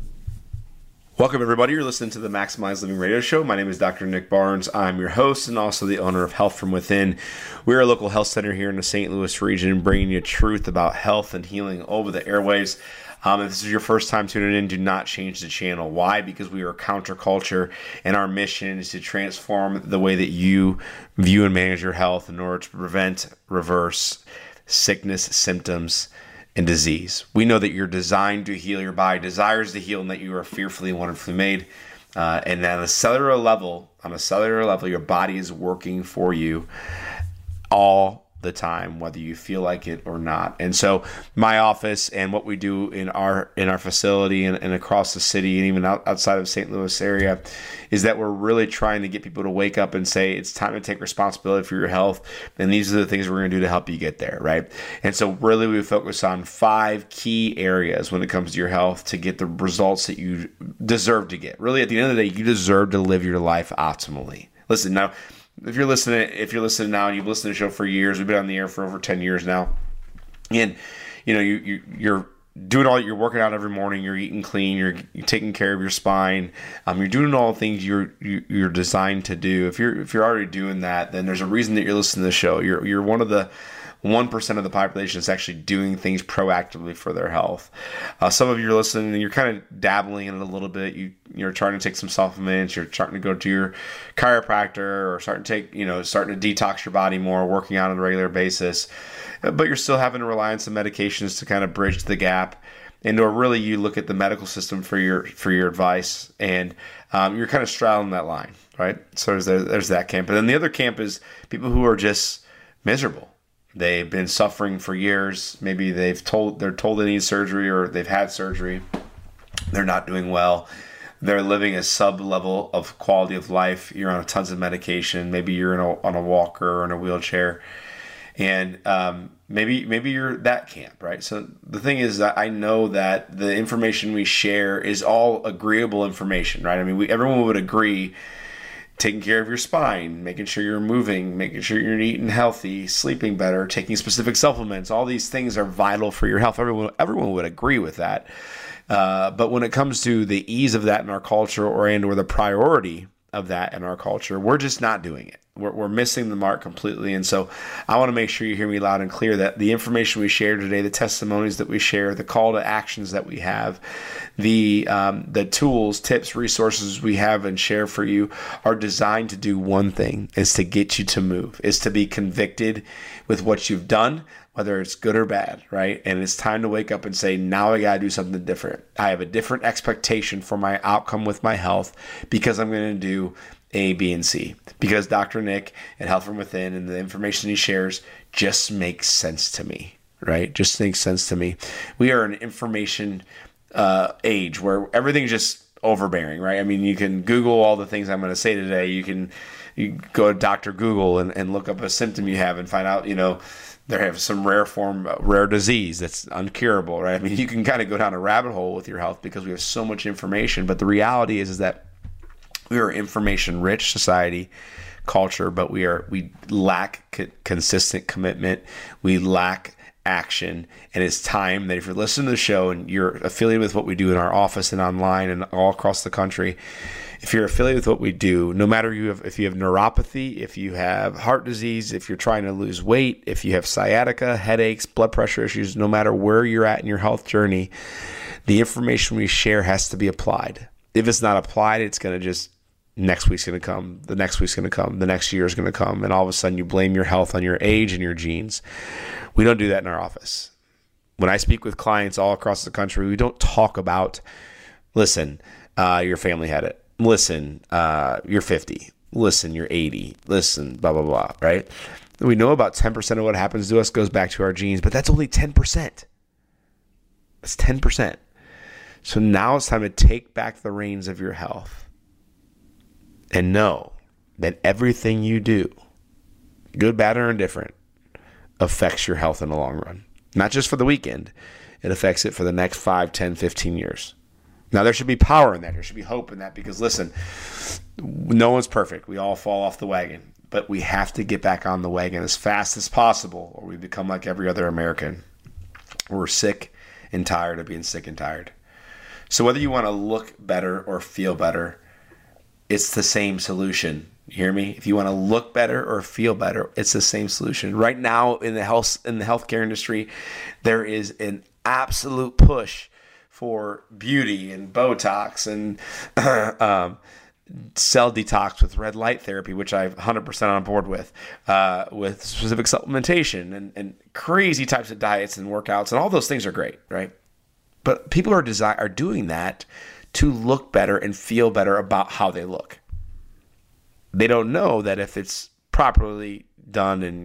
Welcome, everybody. You're listening to the Maximize Living Radio Show. My name is Doctor Nick Barnes. I'm your host and also the owner of Health From Within. We're a local health center here in the Saint Louis region, bringing you truth about health and healing over the airwaves. Um, if this is your first time tuning in, do not change the channel. Why? Because we are counterculture, and our mission is to transform the way that you view and manage your health in order to prevent, reverse sickness, symptoms, and disease. We know that you're designed to heal, your body desires to heal, and that you are fearfully and wonderfully made. Uh, and at a cellular level, on a cellular level, your body is working for you all the time, whether you feel like it or not. And so my office and what we do in our in our facility and, and across the city and even out, outside of Saint Louis area is that we're really trying to get people to wake up and say it's time to take responsibility for your health, and these are the things we're going to do to help you get there, right? And so really we focus on five key areas when it comes to your health to get the results that you deserve to get. Really, at the end of the day, you deserve to live your life optimally. Listen, now, If you're listening, if you're listening now, and you've listened to the show for years, we've been on the air for over ten years now, and you know you, you you're doing all, you're working out every morning, you're eating clean, you're, you're taking care of your spine, um, you're doing all the things you're you, you're designed to do. If you're if you're already doing that, then there's a reason that you're listening to the show. You're you're one of the one percent of the population is actually doing things proactively for their health. Uh, some of you are listening and you're kind of dabbling in it a little bit. You, you're trying to take some supplements. You're starting to go to your chiropractor or starting to take, you know, starting to detox your body more, working out on a regular basis. But you're still having to rely on some medications to kind of bridge the gap. And or really you look at the medical system for your for your advice, and um, you're kind of straddling that line, right? So there's, there's that camp. And then the other camp is people who are just miserable. They've been suffering for years. Maybe they've told they're told they need surgery or they've had surgery. They're not doing well. They're living a sub-level of quality of life. You're on tons of medication. Maybe you're in a, on a walker or in a wheelchair. And um, maybe maybe you're that camp, right? So the thing is that I know that the information we share is all agreeable information, right? I mean, we, everyone would agree taking care of your spine, making sure you're moving, making sure you're eating healthy, sleeping better, taking specific supplements. All these things are vital for your health. Everyone, everyone would agree with that. Uh, but when it comes to the ease of that in our culture or and or the priority of that in our culture, we're just not doing it. We're, we're missing the mark completely. And so I want to make sure you hear me loud and clear that the information we share today, the testimonies that we share, the call to actions that we have, the um, the tools, tips, resources we have and share for you are designed to do one thing, is to get you to move, is to be convicted with what you've done, whether it's good or bad, right? And it's time to wake up and say, now I got to do something different. I have a different expectation for my outcome with my health because I'm going to do A, B, and C. Because Doctor Nick and Health From Within and the information he shares just makes sense to me, right? Just makes sense to me. We are an information uh, age where everything's just overbearing, right? I mean, you can Google all the things I'm going to say today. You can you go to Doctor Google and, and look up a symptom you have and find out, you know, they have some rare form, rare disease that's uncurable, right? I mean, you can kind of go down a rabbit hole with your health because we have so much information. But the reality is, is that we are an information-rich society, culture, but we are we lack co- consistent commitment. We lack action, and it's time that if you're listening to the show and you're affiliated with what we do in our office and online and all across the country, if you're affiliated with what we do, no matter you have, if you have neuropathy, if you have heart disease, if you're trying to lose weight, if you have sciatica, headaches, blood pressure issues, no matter where you're at in your health journey, the information we share has to be applied. If it's not applied, it's going to just, next week's going to come, the next week's going to come, the next year is going to come, and all of a sudden you blame your health on your age and your genes. We don't do that in our office. When I speak with clients all across the country, we don't talk about, listen, uh, your family had it. Listen, uh, you're fifty. Listen, you're eighty. Listen, blah, blah, blah, right? We know about ten percent of what happens to us goes back to our genes, but that's only ten percent. That's ten percent. So now it's time to take back the reins of your health and know that everything you do, good, bad, or indifferent, affects your health in the long run. Not just for the weekend. It affects it for the next five, ten, fifteen years. Now, there should be power in that. There should be hope in that because, listen, no one's perfect. We all fall off the wagon. But we have to get back on the wagon as fast as possible or we become like every other American. We're sick and tired of being sick and tired. So whether you want to look better or feel better, it's the same solution. You hear me? If you want to look better or feel better, it's the same solution. Right now in the health in the healthcare industry, there is an absolute push for beauty and Botox and um, cell detox with red light therapy, which I'm one hundred percent on board with, uh, with specific supplementation and, and crazy types of diets and workouts, and all those things are great, right? But people are desi- are doing that to look better and feel better about how they look. They don't know that if it's properly done and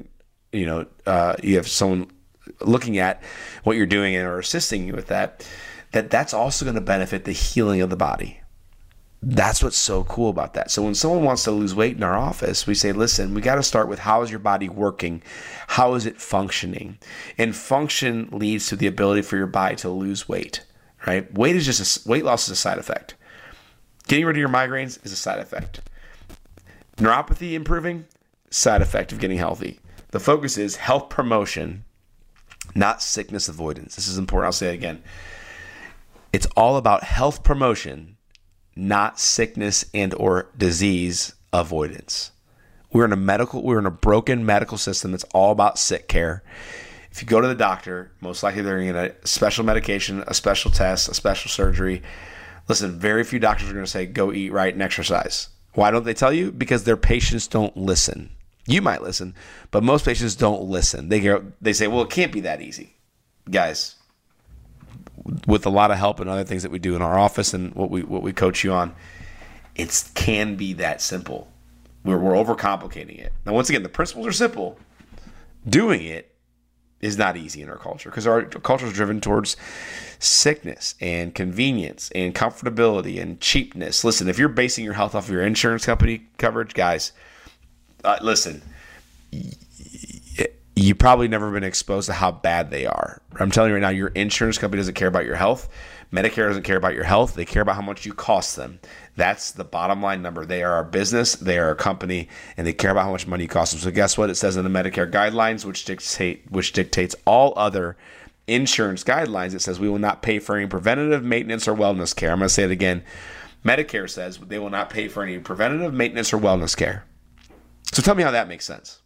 you know, uh, you have someone looking at what you're doing or assisting you with that, that that's also going to benefit the healing of the body. That's what's so cool about that. So when someone wants to lose weight in our office, we say, listen, we got to start with how is your body working? How is it functioning? And function leads to the ability for your body to lose weight, right? Weight is just a, weight loss is a side effect. Getting rid of your migraines is a side effect. Neuropathy improving, side effect of getting healthy. The focus is health promotion, not sickness avoidance. This is important. I'll say it again. It's all about health promotion, not sickness and or disease avoidance. We're in a medical, we're in a broken medical system that's all about sick care. If you go to the doctor, most likely they're going to get a special medication, a special test, a special surgery. Listen, very few doctors are going to say, go eat right and exercise. Why don't they tell you? Because their patients don't listen. You might listen, but most patients don't listen. They go, they say, well, it can't be that easy. Guys, with a lot of help and other things that we do in our office and what we what we coach you on, it can be that simple. We're, we're overcomplicating it. Now, once again, the principles are simple. Doing it is not easy in our culture because our culture is driven towards sickness and convenience and comfortability and cheapness. Listen, if you're basing your health off of your insurance company coverage, guys, uh, listen, you probably never been exposed to how bad they are. I'm telling you right now, your insurance company doesn't care about your health. Medicare doesn't care about your health. They care about how much you cost them. That's the bottom line number. They are a business, they are a company, and they care about how much money you cost them. So guess what? It says in the Medicare guidelines, which dictate which dictates all other insurance guidelines, it says we will not pay for any preventative maintenance or wellness care. I'm going to say it again. Medicare says they will not pay for any preventative maintenance or wellness care. So tell me how that makes sense.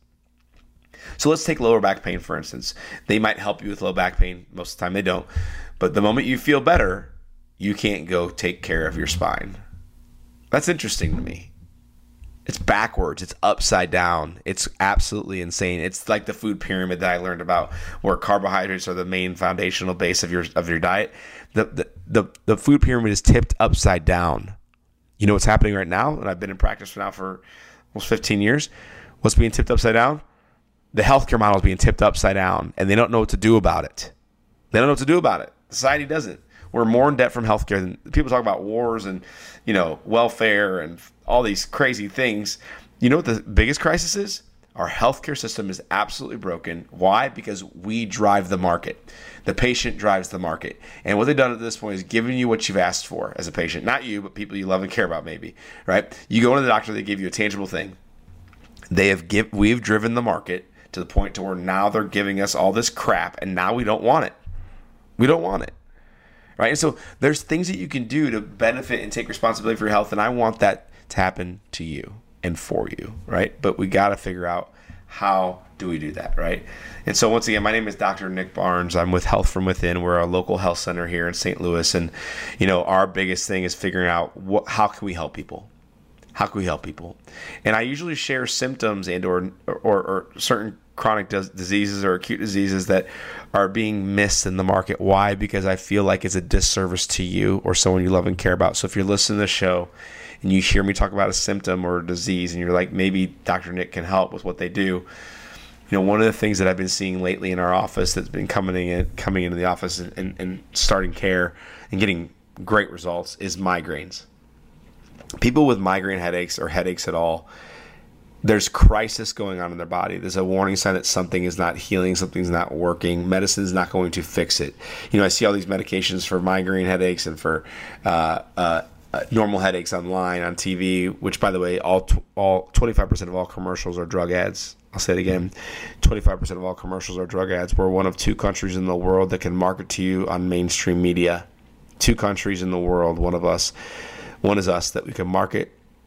So let's take lower back pain, for instance. They might help you with low back pain. Most of the time they don't. But the moment you feel better, you can't go take care of your spine. That's interesting to me. It's backwards. It's upside down. It's absolutely insane. It's like the food pyramid that I learned about, where carbohydrates are the main foundational base of your of your diet. The the the, the food pyramid is tipped upside down. You know what's happening right now? And I've been in practice now for almost fifteen years. What's being tipped upside down? The healthcare model is being tipped upside down, and they don't know what to do about it. They don't know what to do about it. Society doesn't. We're more in debt from healthcare than people talk about wars and, you know, welfare and all these crazy things. You know what the biggest crisis is? Our healthcare system is absolutely broken. Why? Because we drive the market. The patient drives the market. And what they've done at this point is giving you what you've asked for as a patient. Not you, but people you love and care about maybe, right? You go to the doctor, they give you a tangible thing. They have give, we've driven the market to the point to where now they're giving us all this crap, and now we don't want it. We don't want it. Right? And so there's things that you can do to benefit and take responsibility for your health, and I want that to happen to you and for you, right? But we got to figure out how do we do that, right? And so once again, my name is Doctor Nick Barnes. I'm with Health From Within. We're a local health center here in Saint Louis, and you know, our biggest thing is figuring out what, how can we help people? How can we help people? And I usually share symptoms and or or, or certain chronic diseases or acute diseases that are being missed in the market. Why? Because I feel like it's a disservice to you or someone you love and care about. So if you're listening to the show and you hear me talk about a symptom or a disease and you're like, maybe Doctor Nick can help with what they do. You know, one of the things that I've been seeing lately in our office that's been coming in, coming into the office and, and, and starting care and getting great results is migraines. People with migraine headaches or headaches at all, there's crisis going on in their body. There's a warning sign that something is not healing, something's not working. Medicine is not going to fix it. You know, I see all these medications for migraine headaches and for uh, uh, uh, normal headaches online, on T V, which, by the way, all t- all twenty-five percent of all commercials are drug ads. I'll say it again. twenty-five percent of all commercials are drug ads. We're one of two countries in the world that can market to you on mainstream media. Two countries in the world, one of us. One is us, that we can market,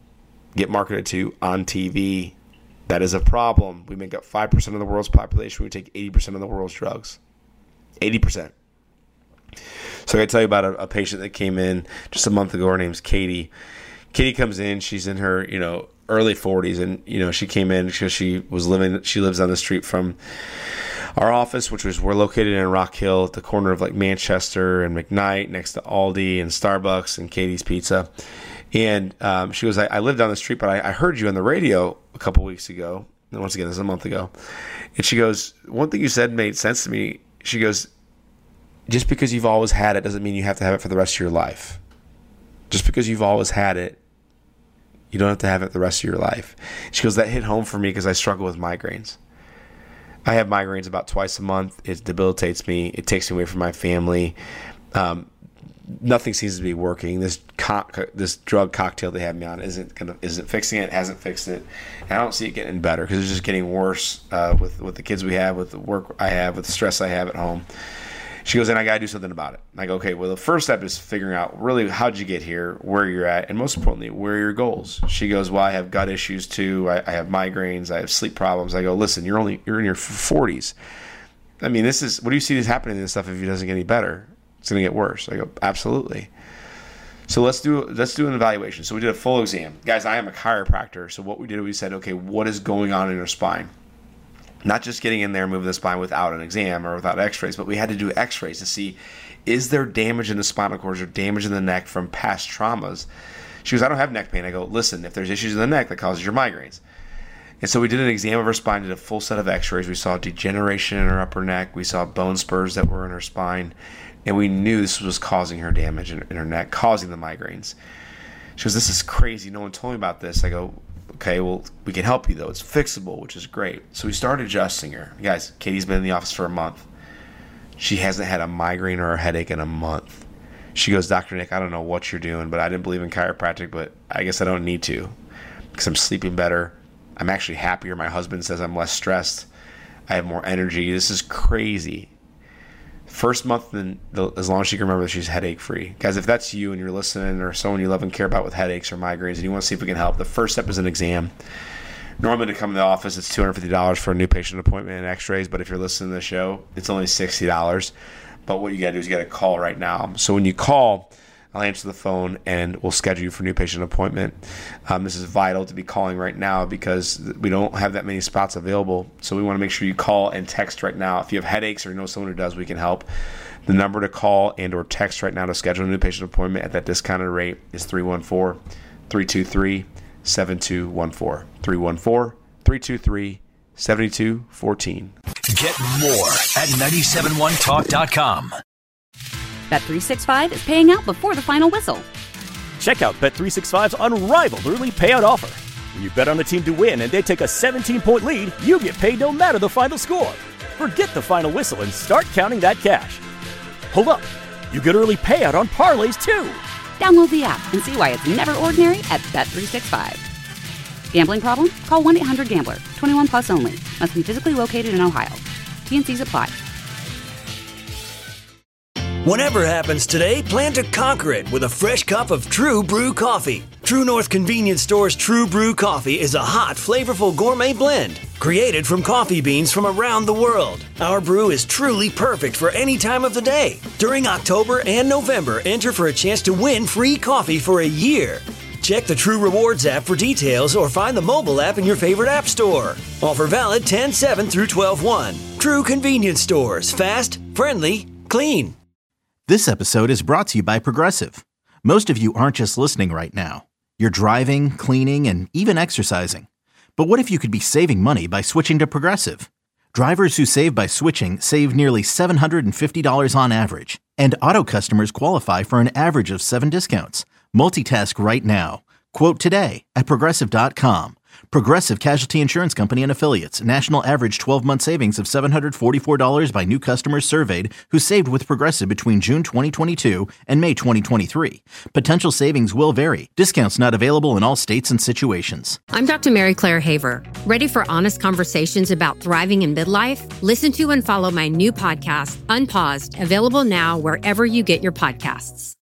get marketed to on T V. That is a problem. We make up five percent of the world's population. We take eighty percent of the world's drugs. eighty percent. So I can tell you about a, a patient that came in just a month ago. Her name's Katie. Katie comes in. She's in her, you know, early forties, and you know, she came in because she was living. She lives on the street from our office, which was we're located in Rock Hill at the corner of like Manchester and McKnight, next to Aldi and Starbucks and Katie's Pizza. And um, she goes, I, I live down the street, but I, I heard you on the radio a couple weeks ago. And once again, this is a month ago. And she goes, one thing you said made sense to me. She goes, just because you've always had it doesn't mean you have to have it for the rest of your life. Just because you've always had it, you don't have to have it the rest of your life. She goes, that hit home for me because I struggle with migraines. I have migraines about twice a month. It debilitates me. It takes me away from my family. Um, nothing seems to be working. This co- this drug cocktail they have me on isn't gonna isn't fixing it. Hasn't fixed it. And I don't see it getting better because it's just getting worse uh, with with the kids we have, with the work I have, with the stress I have at home. She goes, and I got to do something about it. And I go, okay, well, the first step is figuring out really how'd you get here, where you're at, and most importantly, where are your goals? She goes, well, I have gut issues too. I, I have migraines. I have sleep problems. I go, listen, you're only you're in your forties. I mean, this is what do you see this happening to this stuff if it doesn't get any better? It's going to get worse. I go, absolutely. So let's do let's do an evaluation. So we did a full exam. Guys, I am a chiropractor. So what we did, we said, okay, what is going on in your spine? Not just getting in there, moving the spine without an exam or without x-rays, but we had to do x-rays to see, is there damage in the spinal cord or damage in the neck from past traumas? She goes, I don't have neck pain. I go, listen, if there's issues in the neck that causes your migraines. And so we did an exam of her spine, did a full set of x-rays. We saw degeneration in her upper neck. We saw bone spurs that were in her spine. And we knew this was causing her damage in, in her neck, causing the migraines. She goes, this is crazy. No one told me about this. I go, okay, well, we can help you, though. It's fixable, which is great. So we started adjusting her. Guys, Katie's been in the office for a month. She hasn't had a migraine or a headache in a month. She goes, Doctor Nick, I don't know what you're doing, but I didn't believe in chiropractic, but I guess I don't need to because I'm sleeping better. I'm actually happier. My husband says I'm less stressed. I have more energy. This is crazy. First month, in the, as long as she can remember, she's headache free. Guys, if that's you and you're listening or someone you love and care about with headaches or migraines and you want to see if we can help, the first step is an exam. Normally to come to the office, it's two hundred fifty dollars for a new patient appointment and x-rays, but if you're listening to the show, it's only sixty dollars. But what you got to do is you got to call right now. So when you call, I'll answer the phone and we'll schedule you for a new patient appointment. Um, this is vital to be calling right now because we don't have that many spots available. So we want to make sure you call and text right now. If you have headaches or know someone who does, we can help. The number to call and or text right now to schedule a new patient appointment at that discounted rate is three one four, three two three, seven two one four. three one four, three two three, seven two one four. Get more at nine seven one talk dot com. Bet three sixty-five is paying out before the final whistle. Check out Bet three sixty-five's unrivaled early payout offer. When you bet on a team to win and they take a seventeen-point lead, you get paid no matter the final score. Forget the final whistle and start counting that cash. Hold up. You get early payout on parlays, too. Download the app and see why it's never ordinary at Bet three sixty-five. Gambling problem? Call one eight hundred gambler. twenty-one plus only. Must be physically located in Ohio. T and C's apply. Whatever happens today, plan to conquer it with a fresh cup of True Brew coffee. True North Convenience Store's True Brew coffee is a hot, flavorful gourmet blend created from coffee beans from around the world. Our brew is truly perfect for any time of the day. During October and November, enter for a chance to win free coffee for a year. Check the True Rewards app for details or find the mobile app in your favorite app store. Offer valid ten seven through twelve one. True Convenience Stores. Fast, friendly, clean. This episode is brought to you by Progressive. Most of you aren't just listening right now. You're driving, cleaning, and even exercising. But what if you could be saving money by switching to Progressive? Drivers who save by switching save nearly seven hundred fifty dollars on average. And auto customers qualify for an average of seven discounts. Multitask right now. Quote today at Progressive dot com. Progressive Casualty Insurance Company and Affiliates. National average twelve-month savings of seven hundred forty-four dollars by new customers surveyed who saved with Progressive between June twenty twenty-two and May twenty twenty-three. Potential savings will vary. Discounts not available in all states and situations. I'm Doctor Mary Claire Haver. Ready for honest conversations about thriving in midlife? Listen to and follow my new podcast, Unpaused, available now wherever you get your podcasts.